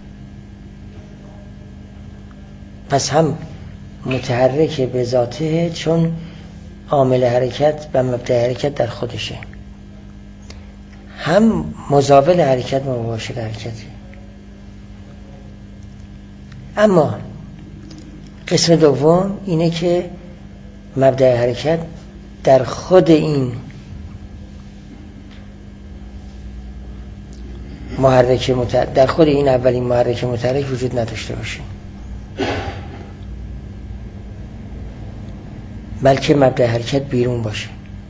Speaker 1: پس هم متحرک به ذاته چون عامل حرکت و مبدأ حرکت در خودشه، هم مزاول حرکت و مباشر حرکته. اما قسم دوم اینه که مبدأ حرکت در خود این در خود این اولین محرک متحرک وجود نداشته باشه، بلکه مبدأ حرکت بیرون باشه.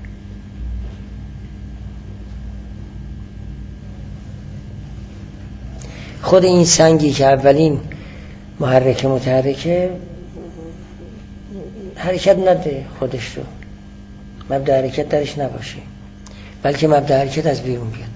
Speaker 1: خود این سنگی که اولین محرک متحرکه حرکت نده خودش رو، مبدأ حرکت درش نباشه، بلکه مبدأ حرکت از بیرون بیاد.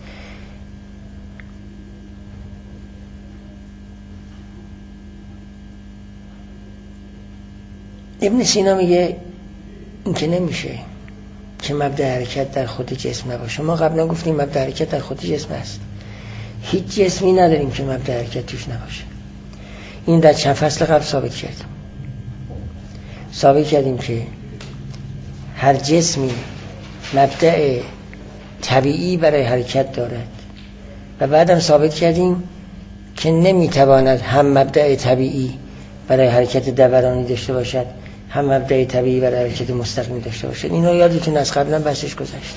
Speaker 1: ابن سینا میگه این که نمیشه که مبدأ حرکت در خود جسم نباشه. ما قبلا گفتیم مبدأ حرکت در خود جسم هست، هیچ جسمی نداریم که مبدأ حرکت توش نباشه. این در چند فصل قبل ثابت کردیم که هر جسمی مبدأ طبیعی برای حرکت دارد و بعدم ثابت کردیم که نمیتواند هم مبدأ طبیعی برای حرکت دورانی داشته باشد، هم مبدأ طبیعی برای حرکت مستقیم داشته باشد. اینو یادتون از قبلا بحثش گذشت.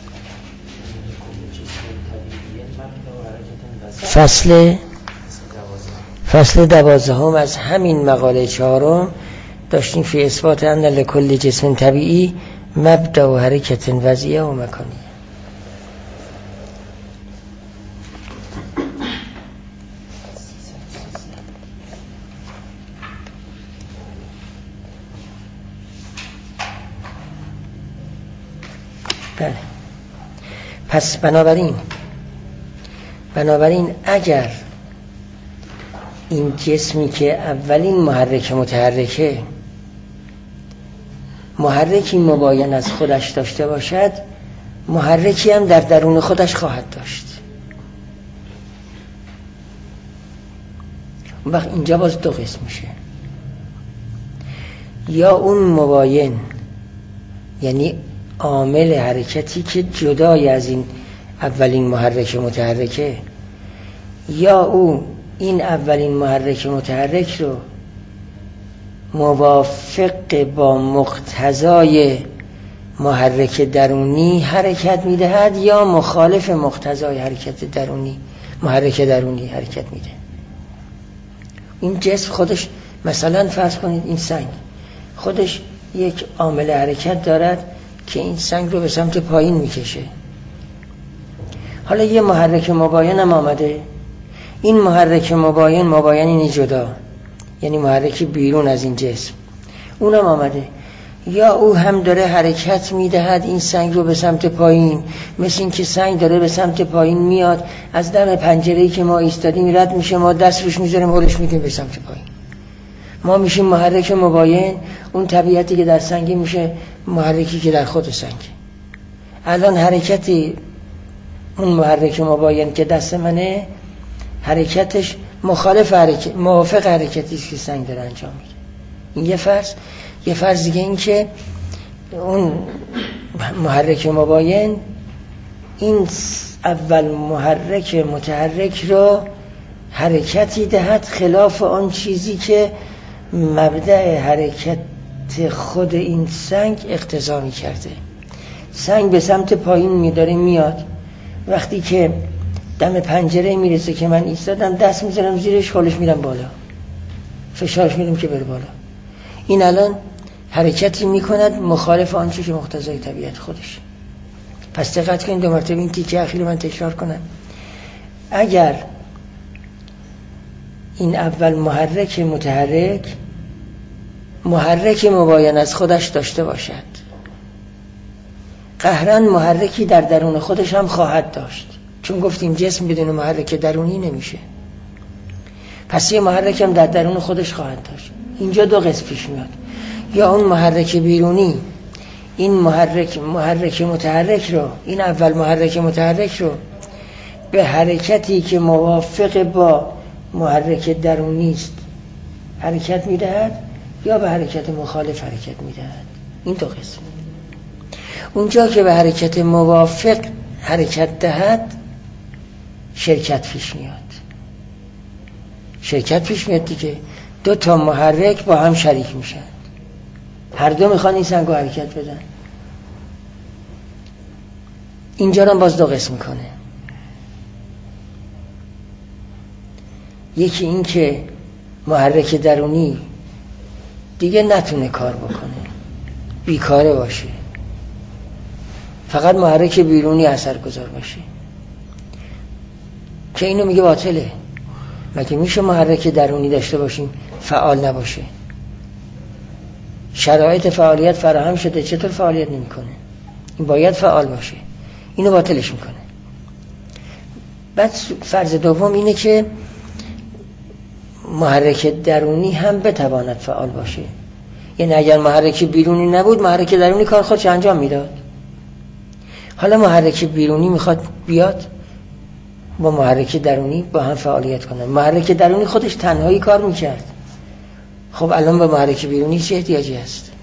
Speaker 1: فصل 12 از همین مقاله 4 داشتیم فی اثبات ان لکل جسم طبیعی مبدأ و حرکت وضعیه و مکانی. بله. پس بنابراین اگر این جسمی که اولین محرک متحرکه محرکی مباین از خودش داشته باشد، محرکی هم در درون خودش خواهد داشت. اون وقت اینجا باز دو قسم میشه، یا اون مباین یعنی عامل حرکتی که جدای از این اولین محرک متحرکه، یا او این اولین محرک متحرک رو موافق با مقتضای محرک درونی حرکت میدهد یا مخالف مقتضای حرکت درونی محرک درونی حرکت میده. این جسم خودش، مثلا فرض کنید این سنگ خودش یک عامل حرکت دارد که این سنگ رو به سمت پایین میکشه. حالا یه محرک مباین هم آمده، این محرک مباین جدا، یعنی محرکی بیرون از این جسم، اونم آمده، یا او هم داره حرکت میدهد این سنگ رو به سمت پایین، مثل این که سنگ داره به سمت پایین میاد، از دم پنجره‌ای که ما ایستادیم رد میشه، ما دست روش میذاریم هولش میدیم به سمت پایین، ما میشیم محرک مباین. اون طبیعتی که در سنگ میشه محرکی که در خود سنگ. الان حرکتی اون محرک مباین که دست منه، حرکتش موافق حرکتی که سنگ داره انجام میده. این یه فرض دیگه این که اون محرک مباین این اول محرک متحرک رو حرکتی دهد خلاف آن چیزی که مبدأ حرکت خود این سنگ اقتضا می کرده. سنگ به سمت پایین میداره میاد، وقتی که دم پنجره میرسه که من ایستادم دست میذارم زیرش، هولش میدم بالا، فشارش میدم که بره بالا. این الان حرکتی میکند مخالف آنچه که مقتضای طبیعت خودش. پس دقت کنید، دو مرتبه این تیکه اخیر من تکرار کنم. اگر این اول محرک مباین از خودش داشته باشد، قهراً محرکی در درون خودش هم خواهد داشت، چون گفتیم جسم بدون محرک درونی نمیشه. پس یه محرک هم در درون خودش خواهد داشت. اینجا دو قسم پیش میاد، یا اون محرک بیرونی این محرک متحرک رو، این اول محرک متحرک رو به حرکتی که موافق با محرک درونی است حرکت میدهد، یا به حرکت مخالف حرکت میدهد. این دو قسم. اونجا که به حرکت موافق حرکت دهد شرکت پیش میاد دیگه. دو تا محرک با هم شریک میشن، هر دو میخوان این سنگو حرکت بدن. اینجا رو باز دو قسم میکنه. یکی این که محرک درونی دیگه نتونه کار بکنه، بیکاره باشه، فقط محرک بیرونی اثرگذار باشه، که اینو میگه باطله. مگه میشه محرک درونی داشته باشیم فعال نباشه؟ شرایط فعالیت فراهم شده، چطور فعالیت نمیکنه؟ این باید فعال باشه. اینو باطلش میکنه. بعد فرض دوم اینه که محرک درونی هم بتواند فعال باشه. یعنی اگر محرک بیرونی نبود، محرک درونی کار خودش انجام میداد. حالا محرک بیرونی میخواد بیاد با محرک درونی با هم فعالیت کنن. محرک درونی خودش تنهایی کار میکرد، خب الان به محرک بیرونی چه احتیاجی هست؟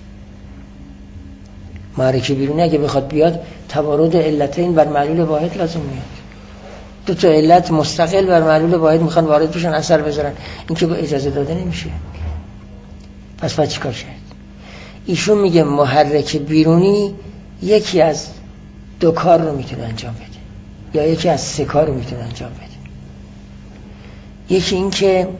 Speaker 1: محرک بیرونی اگه بخواد بیاد، توارد علتین بر معلول واحد لازم میاد. دو تا علت مستقل بر معلول واحد میخوان وارد بشن، اثر بذارن. این که به اجازه داده نمیشه. پس باید چیکار کرد؟ ایشون میگه محرک بیرونی یکی از دو کار رو میتونه انجام بده، یا یکی از سه کار رو میتونه انجام بده. یکی این که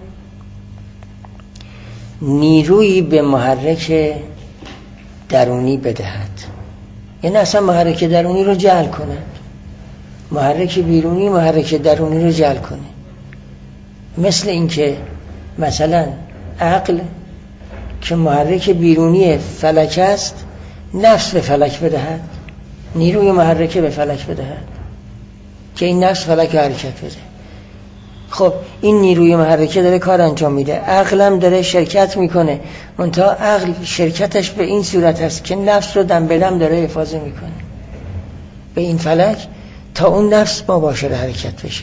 Speaker 1: نیرویی به محرک درونی بدهد، یعنی اصلا محرک درونی رو جعل کنه. محرک بیرونی محرک درونی رو جعل کنه. مثل این که مثلا عقل که محرک بیرونی فلک است، نفس به فلک بدهد، نیروی محرکه به فلک بدهد که این نفس فلک حرکت بده. خب این نیروی محرکه داره کار انجام میده، عقلم داره شرکت میکنه، منتها عقل شرکتش به این صورت هست که نفس رو دم به دم داره حفاظه میکنه به این فلک تا اون نفس مباشر حرکت بشه.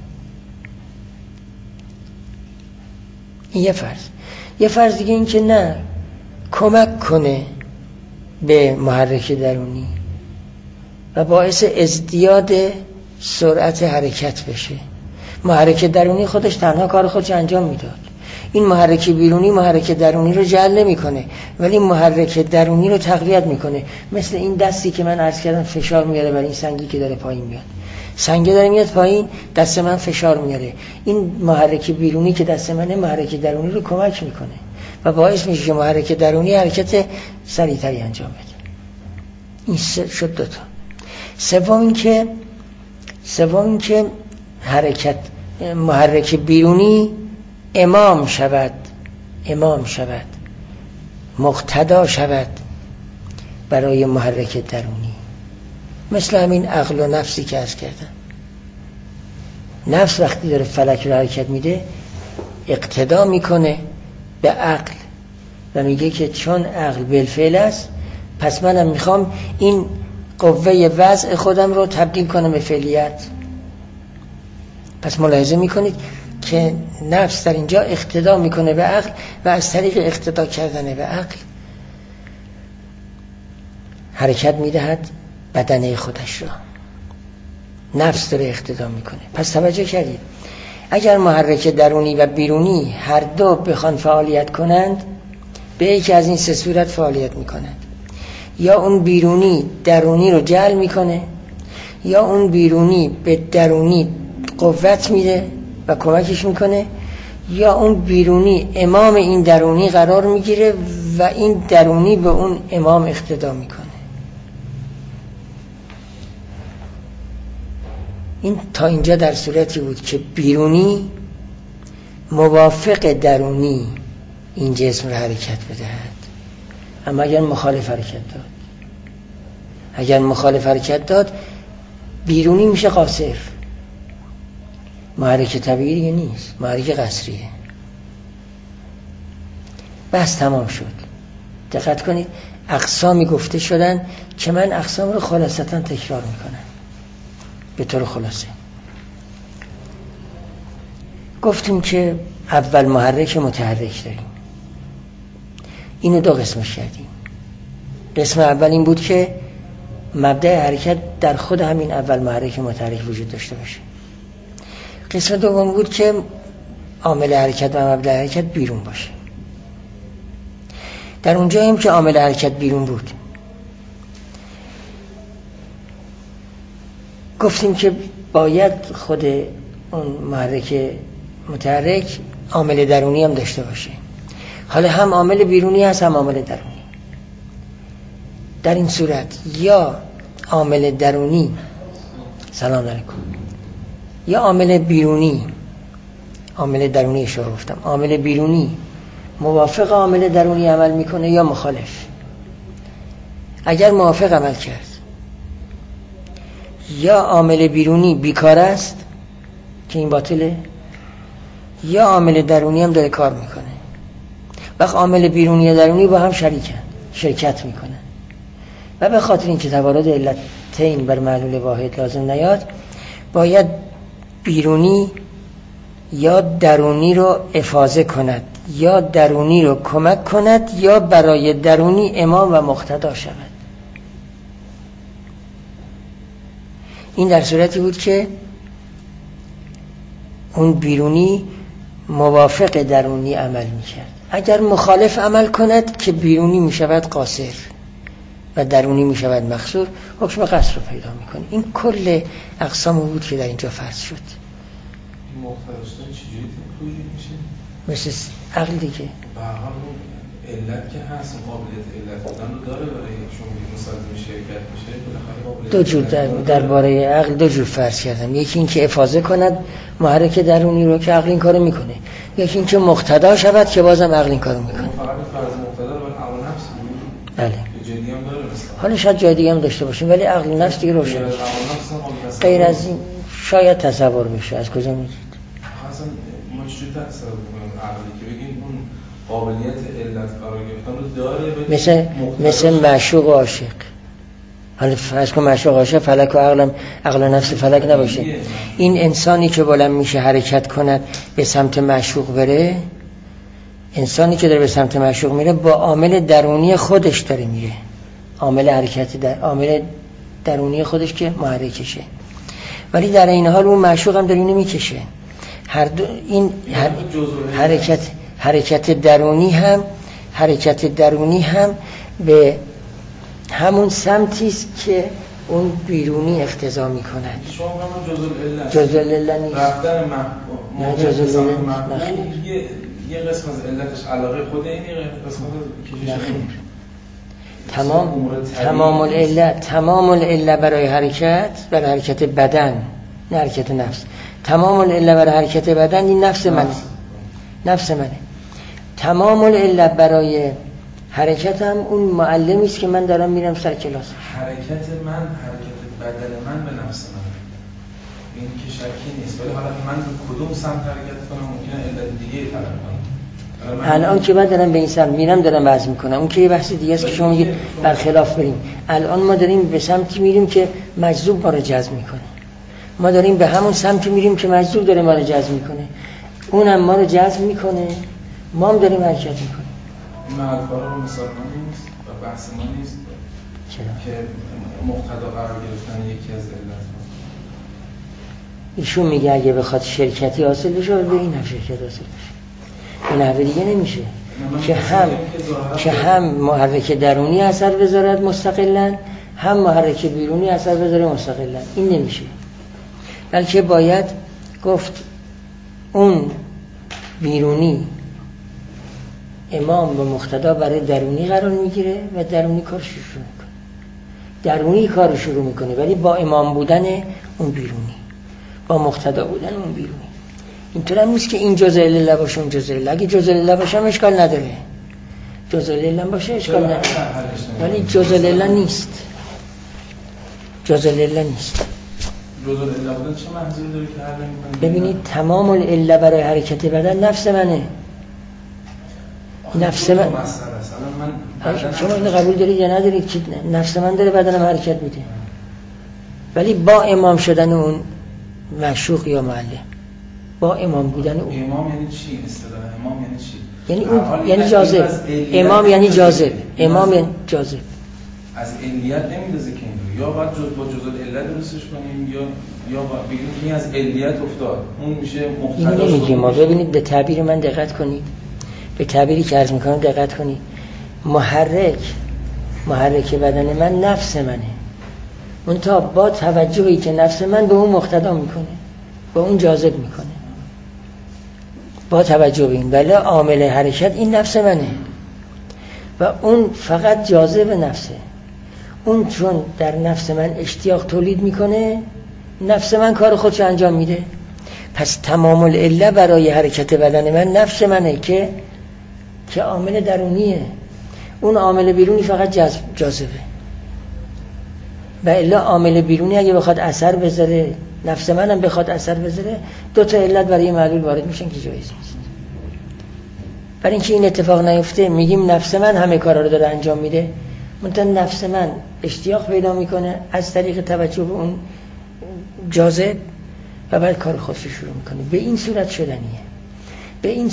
Speaker 1: این یه فرض دیگه این که نه، کمک کنه به محرک درونی و باعث ازدیاد سرعت حرکت بشه. محرک درونی خودش تنها کار خودش انجام میداد. این محرک بیرونی محرک درونی رو جعل نمیکنه، ولی محرک درونی رو تقویت میکنه. مثل این دستی که من عرض کردم فشار میاره بر این سنگی که داره پایین میاد. سنگی داره میاد پایین، دست من فشار میاره. این محرک بیرونی که دست منه محرک درونی رو کمک میکنه و باعث میشه که محرک درونی حرکت سریعتری انجام بده. این شد دوتا. سوم این که محرک بیرونی امام شود، مقتدا شود برای محرک درونی. مثل همین عقل و نفسی که عرض کردم. نفس وقتی داره فلک رو حرکت میده، اقتدا میکنه به عقل و میگه که چون عقل بالفعل است، پس منم میخوام این قوه وضع خودم رو تبدیل کنم به فعلیت. پس ملاحظه میکنید که نفس در اینجا اقتدا میکنه به عقل و از طریق اقتدا کردن به عقل حرکت میدهد بدنه خودش را. نفس داره اقتدا میکنه. پس توجه کردید، اگر محرک درونی و بیرونی هر دو بخوان فعالیت کنند، به یکی از این سه صورت فعالیت میکنند. یا اون بیرونی درونی رو جعل میکنه، یا اون بیرونی به درونی قوت میده و کمکش میکنه، یا اون بیرونی امام این درونی قرار میگیره و این درونی به اون امام اقتدا میکنه. این تا اینجا در صورتی بود که بیرونی موافق درونی این جسم رو حرکت بدهد. اما اگر مخالف حرکت داد، بیرونی میشه قاصر، محرک طبیعی نیست، محرک قصریه. بس تمام شد. دقت کنید، اقسامی گفته شدن که من اقسام رو خلاصتا تکرار میکنم به طور خلاصه. گفتیم که اول محرک متحرک داریم، اینو دو قسمش کردیم. قسم اول این بود که مبدأ حرکت در خود همین اول محرک متحرک وجود داشته باشه. قسم دوم بود که عامل حرکت و مبدأ حرکت بیرون باشه. در اونجا هم که عامل حرکت بیرون بود گفتیم که باید خود اون محرک متحرک عامل درونی هم داشته باشه. حالا هم عامل بیرونی هست هم عامل درونی. در این صورت یا عامل درونی سلام علیکم یا عامل بیرونی، عامل درونی اشاره گفتم، عامل بیرونی موافق عامل درونی عمل میکنه یا مخالف. اگر موافق عمل کرد یا عامل بیرونی بیکار است که این باطله، یا عامل درونی هم داره کار میکنه. وقت عامل بیرونی و درونی با هم شرکت میکنن و به خاطر اینکه توارد علتین بر معلول واحد لازم نیاد باید بیرونی یا درونی رو افاضه کند یا درونی رو کمک کند یا برای درونی امام و مقتدا شود. این در صورتی بود که اون بیرونی موافق درونی عمل میکرد. اگر مخالف عمل کند که بیرونی میشود قاصر و درونی میشود مخصور، حکم قصر رو پیدا میکنه. این کل اقسام بود که در اینجا فرض شد.
Speaker 3: این مختلفشتن چجوری توجیه میشه؟
Speaker 1: مثل عقل دیگه.
Speaker 3: به هر حال علت که هست قابلیت علت بودن رو داره برای شما مستلزم شرکت میشه.
Speaker 1: دو جور درباره عقل دو جور فرض کردم. یکی این که افاضه کند محرک درونی رو که عقل این کارو میکنه، یکی این که مقتدا شود که بازم عقل این کارو میکنه.
Speaker 3: فقط فرض مقتدا رو عقل نفس بود.
Speaker 1: بله.
Speaker 3: جدی هم داره مثلا.
Speaker 1: حالا شاید جای دیگه هم داشته باشیم ولی عقل نفس دیگه روشن میشه. غیر از این شاید تصور بشه. از کجا میگید؟
Speaker 3: اصلا ما چجوری تصور می‌کنیم عقلی که بگیم اون قابلیت علت قرار گرفتن رو داره
Speaker 1: مثل معشوق و عاشق. حالا فرض کن معشوق عاشق فلک و عقل و نفس فلک نباشه. این انسانی که بلند میشه حرکت کند به سمت معشوق بره، انسانی که داره به سمت معشوق میره با عامل درونی خودش داره میره، عامل حرکت عامل درونی خودش که محرکشه، ولی در این حال اون معشوق هم داره اینو میکشه. هر دو این حرکت درونی هم به همون سمتی است که اون بیرونی اقتضا می‌کند.
Speaker 3: شما هم
Speaker 1: جزء العله نیست.
Speaker 3: رفتن
Speaker 1: نه جزء العله
Speaker 3: یه قسم از علتش علاقه خود این قسمت کشش
Speaker 1: تمام العله برای حرکت بدن، نه حرکت نفس. تمام العله برای حرکت بدن این نفس منه. تمام العله برای حرکت هم اون معلمی است که من دارم میرم سر کلاس.
Speaker 3: حرکت بدن من به نفس من این که شکی نیست، ولی حالا من به کدوم سمت حرکت کنم ممکنه علت دیگه طلب کنم.
Speaker 1: الان که من دارم به این سمت میرم دارم وضع میکنم، اون که یه بحث دیگه است که شما میگید برخلاف بریم. الان ما داریم به سمتی میریم که مجذوب ما رو جذب میکنه، ما داریم به همون سمتی میریم که مجذوب داره ما رو جذب میکنه، اونم ما رو جذب میکنه، ما هم داریم حرکت میکنیم.
Speaker 3: این حرفا رو مثال نیست و بحث ما نیست که مقتدا قرار گرفتن یکی از علت‌ها.
Speaker 1: ایشون میگه اگه بخواد شرکتی حاصل بشه به این هم شرکت حاصل بشه، این نحوه دیگه نمیشه که هم محرک درونی اثر بذارد مستقلاً، هم محرک بیرونی اثر بذاره مستقلاً. این نمیشه، بلکه باید گفت اون بیرونی امام و مقتدا برای درونی قرار میگیره و درونی کارش شروع میکنه، درونی کارو شروع میکنه ولی با امام بودن اون بیرونی، با مقتدا بودن اون بیرونی. اینطور هم نیست که این جزء العله باشه اون جزء العله. اگه جزء العله باشه اشکال نداره، جزء العله باشه اشکال نداره، ولی جزء العله نیست. جزء العله نیست.
Speaker 3: جزء العله بودن چه منظوری داره که حل نمی‌کنه؟
Speaker 1: ببینید تمام العله برای حرکت بدن نفس منه. نفس من شما اینو قبول دارید یا ندارید که نفس من داره بدنم حرکت میده، ولی با امام شدن اون معشوق یا معلم، با امام بودن اون.
Speaker 3: امام یعنی چی؟ اصطلاح امام یعنی چی؟
Speaker 1: یعنی اون یعنی جاذب. امام یعنی جاذب. امام یعنی جاذب.
Speaker 3: از علیت نمیندازه که این یا باید با جزء علت درستش کنیم یا باید بگیم که این از علیت افتاد، اون میشه مقتضاش.
Speaker 1: این نمیگیم ما. ببینید به تعبیر من دقت کنید، به تعبیری که عرض میکنم دقت کنید. محرک بدن من نفس منه، اون تا با توجهی که نفس من به اون مقتدا میکنه، به اون جاذب میکنه، با توجه به این. ولی عامل حرکت این نفس منه و اون فقط جاذب نفسه. اون چون در نفس من اشتیاق تولید میکنه، نفس من کار خودش انجام میده. پس تمام العله برای حرکت بدن من نفس منه که عامل درونیه. اون عامل بیرونی فقط جاذبه. و الا عامل بیرونی اگه بخواد اثر بذاره، نفس منم بخواد اثر بذاره، دو تا علت برای معلول وارد میشن که جایز نیست. برای اینکه این اتفاق نیفته میگیم نفس من همه کارا رو داره انجام میده، منتها نفس من اشتیاق پیدا میکنه از طریق توجه به اون جاذب و بعد کار خودش شروع میکنه. به این صورت شدنیه. به این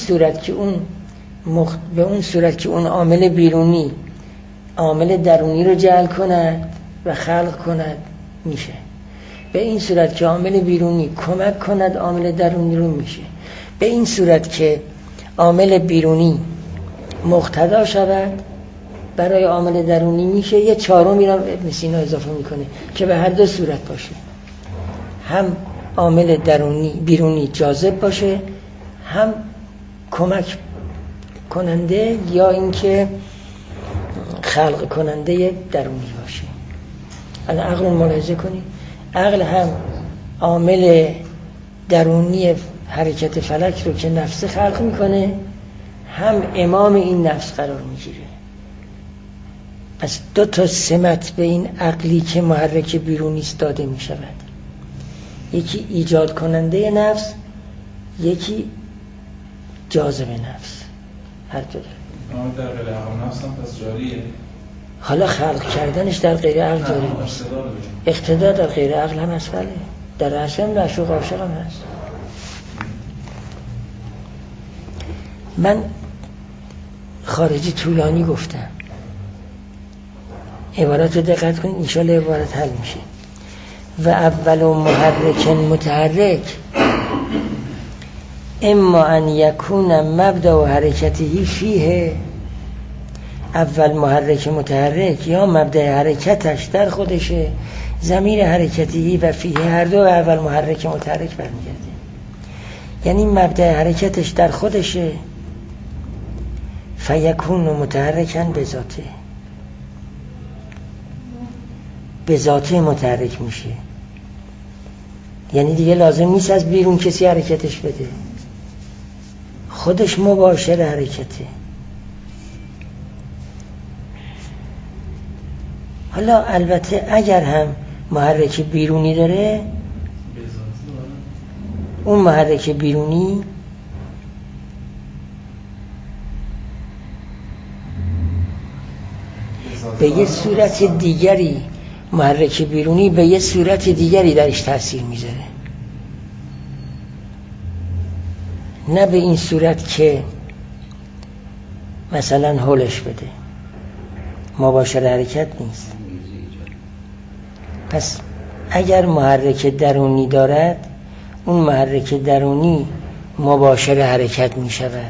Speaker 1: صورت که اون عامل بیرونی عامل درونی رو جعل کند و خلق کند میشه. به این صورت که عامل بیرونی کمک کند عامل درونی رو میشه. به این صورت که عامل بیرونی مقتدا شود برای عامل درونی میشه. یه چهارمی رو ابن سینا اضافه میکنه که به هر دو صورت باشه، هم عامل درونی بیرونی جاذب باشه، هم کمک کننده یا اینکه خلق کننده درونی باشه. الان عقل ملاحظه کنید، عقل هم عامل درونی حرکت فلک رو که نفس خلق میکنه، هم امام این نفس قرار میگیره. پس دو تا سمت به این عقلی که محرک بیرونی است داده میشود، یکی ایجاد کننده نفس، یکی جاذب نفس. هر دو
Speaker 3: در غیر عقل نفس هم پس جاریه.
Speaker 1: حالا خلق کردنش در غیر عقل جاری نیست. اقتدا در غیر عقل هم هست. بله، در اصل معشوق عاشق هم هست. من خارجی طولانی گفتم، عبارت رو دقت کنید انشاءالله عبارت حل میشه. و اول محرک متحرک اما ان یکون مبدأ حرکته فیه، اول محرک متحرک یا مبدأ حرکتش در خودشه، ضمیر حرکتی و فیه هر دو اول محرک متحرک برمیگرده. یعنی مبدأ حرکتش در خودشه، فیکون متحرکاً بذاته، به ذاته متحرک میشه. یعنی دیگه لازم نیست از بیرون کسی حرکتش بده، خودش مباشر حرکته. حالا البته اگر هم محرک بیرونی داره، اون محرک بیرونی به یه صورت دیگری، محرک بیرونی به یه صورت دیگری درش تأثیر میذاره، نه به این صورت که مثلا حلش بده، مباشر حرکت نیست. پس اگر محرک درونی دارد، اون محرک درونی مباشر حرکت می شود.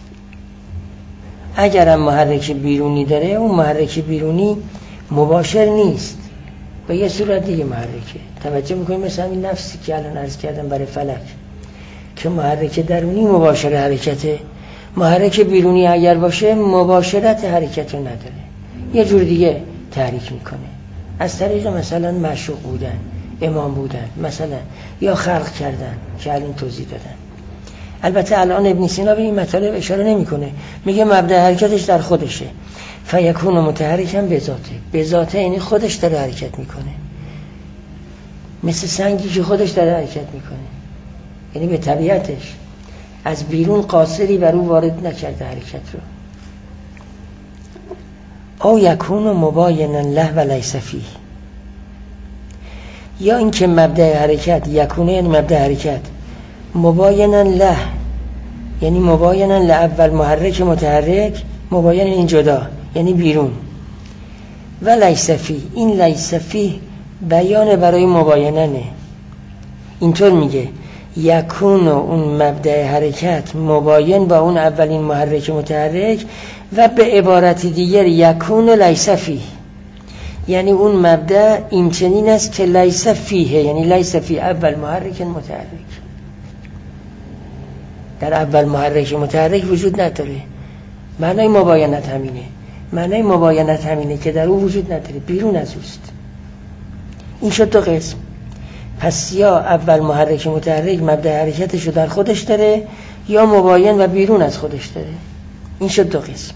Speaker 1: اگر هم محرک بیرونی داره، اون محرک بیرونی مباشر نیست، به یه صورت دیگه محرکه. توجه میکنیم مثلا این نفسی که الان عرض کردم برای فلک که محرک درونی مباشر حرکته، محرک بیرونی اگر باشه مباشرت حرکت رو نداره، یه جور دیگه تحریک میکنه، از طریق مثلا معشوق بودن، امام بودن مثلا، یا خلق کردن که الان توضیح دادن. البته الان ابن سینا به این مطالب اشاره نمیکنه، میگه مبدأ حرکتش در خودشه، فیکون متحرکاً بذاته. بذاته یعنی خودش داره حرکت میکنه، مثل سنگی که خودش داره حرکت میکنه، یعنی به طبیعتش از بیرون قاصری بر او وارد نکرده حرکت رو. او یکون مباینا له و لیس فیه، یا اینکه مبدأ حرکت یکونه، یعنی مبدأ حرکت مباینا له، یعنی مباینا له اول محرک متحرک، مباین این جدا یعنی بیرون، و لیس فی، این لیس فی بیان برای مبایننه. اینطور میگه یکون اون مبدأ حرکت مباین با اون اولین محرک متحرک و به عبارت دیگر یکون لیس فی، یعنی اون مبدأ این چنین است که لیس فیه، یعنی لیس فی اول محرک متحرک، در اول محرک متحرک وجود نداره. معنای مباینت همینه، معنای مباینت همینه که در او وجود نداره، بیرون از اوست. این شد دو قسم. پس یا اول محرک متحرک مبدأ حرکتشو در خودش داره یا مباین و بیرون از خودش داره. این شد دو قسم.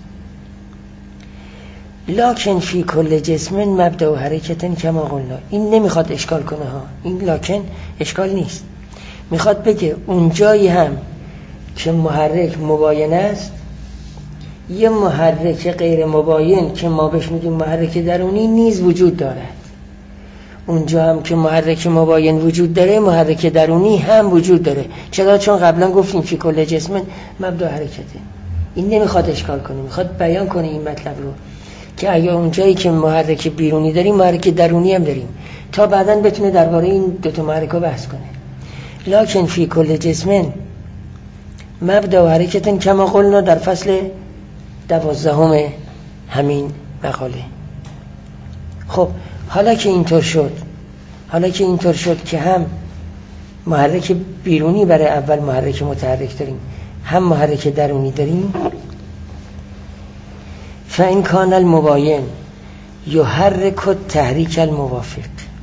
Speaker 1: لکن فی کل جسم مبدأ حرکتن کما قلنا، این نمیخواد اشکال کنه ها، این لکن اشکال نیست، میخواد بگه اون جایی هم که محرک مباین است یه محرک غیر مباین که ما بهش میگیم محرک درونی نیز وجود دارد. اونجا هم که محرک مباین وجود داره محرک درونی هم وجود داره. چرا؟ چون قبلا گفتیم که کل جسم مبدأ حرکته. این نمیخواد اشکال کنه، میخواد بیان کنه این مطلب رو که اگه اونجایی که محرک بیرونی داریم محرک درونی هم داریم، تا بعداً بتونه درباره این دو تا محرکا بحث کنه. لکن فی کل جسم مبدأ حرکتن کما قلنا در فصل 12 همین مقاله. خب حالا که اینطور شد که هم محرک بیرونی برای اول محرک متحرک داریم هم محرک درونی داریم، فإن کان المباین یحرک التحریک الموافق،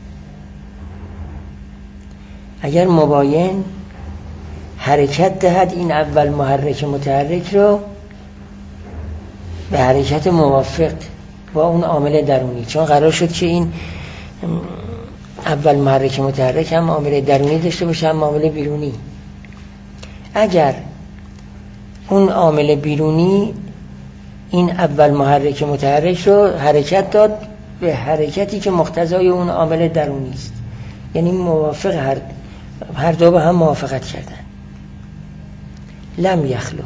Speaker 1: اگر مباین حرکت دهد این اول محرک متحرک رو به حرکت موافق با اون عامل درونی، چون قرار شد که این اول محرک متحرک هم عامل درونی داشته باشه هم عامل بیرونی. اگر اون عامل بیرونی این اول محرک متحرک رو حرکت داد به حرکتی که مقتضای اون عامل درونی است، یعنی موافق هر دو به هم موافقت کردن، لم یخلو.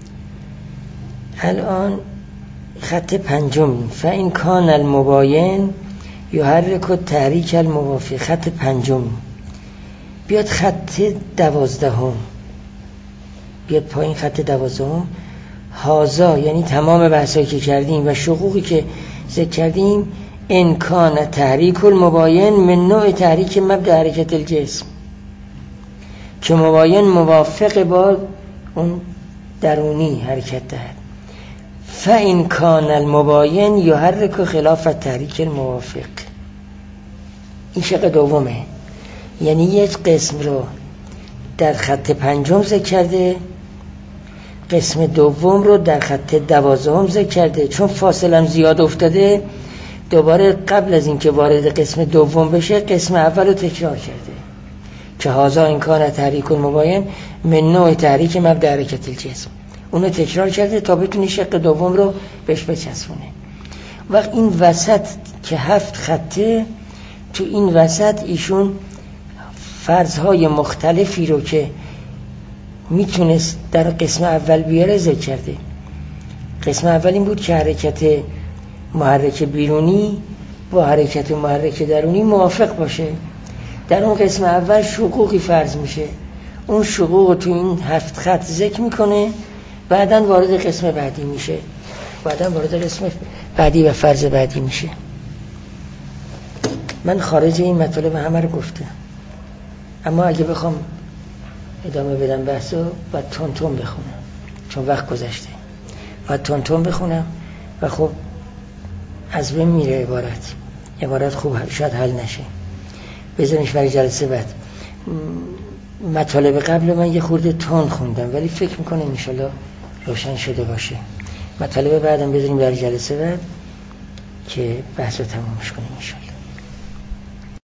Speaker 1: الان خط پنجم، فإن کان المباین یحرک التحریک الموافق، خط پنجم. بیاد خط 12، بیاد پایین خط 12. هازا یعنی تمام بحثایی که کردیم و شقوقی که ذکر کردیم، ان کان تحریک المباین من نوع تحریک مبدأ حرکت الجسم، که مباین موافق با اون درونی حرکت دهد. فإن کان المباین یحرک خلاف التحریک الموافق. این شق دومه، یعنی یک قسم رو در خط پنجم ذکر کرده، قسم دوم رو در خط 12 ذکر کرده. چون فاصله زیاد افتاده دوباره قبل از اینکه وارد قسم دوم بشه قسم اول رو تکرار کرده که هازا این کان تحریک المباین من نوع تحریک مبدأ حرکت الجسم، اونو تکرار کرده تا بتونه شق دوم رو بهش بچسبونه. وقت این وسط که 7 خطه، تو این وسط ایشون فرضهای مختلفی رو که میتونست در قسم اول بیاره ذکر کرده. قسم اول این بود که حرکت محرک بیرونی با حرکت محرک درونی موافق باشه. در اون قسم اول شقوقی فرض میشه، اون شقوق تو این 7 خط ذکر میکنه، بعداً وارد قسم بعدی میشه، و فرض بعدی میشه. من خارج این مطالب همه رو گفتم، اما اگه بخوام ادامه بدم بحثو باید تون بخونم، چون وقت گذشته، باید تون بخونم و خب از بین میره عبارت خوب شاید حل نشه، بذارینش برای جلسه بعد. مطالب قبل من یه خورده تون خوندم ولی فکر میکنم انشالله روشن شده باشه. مطالب بعدم بذاریم برای جلسه بعد که بحث رو تمامش کنیم انشالله.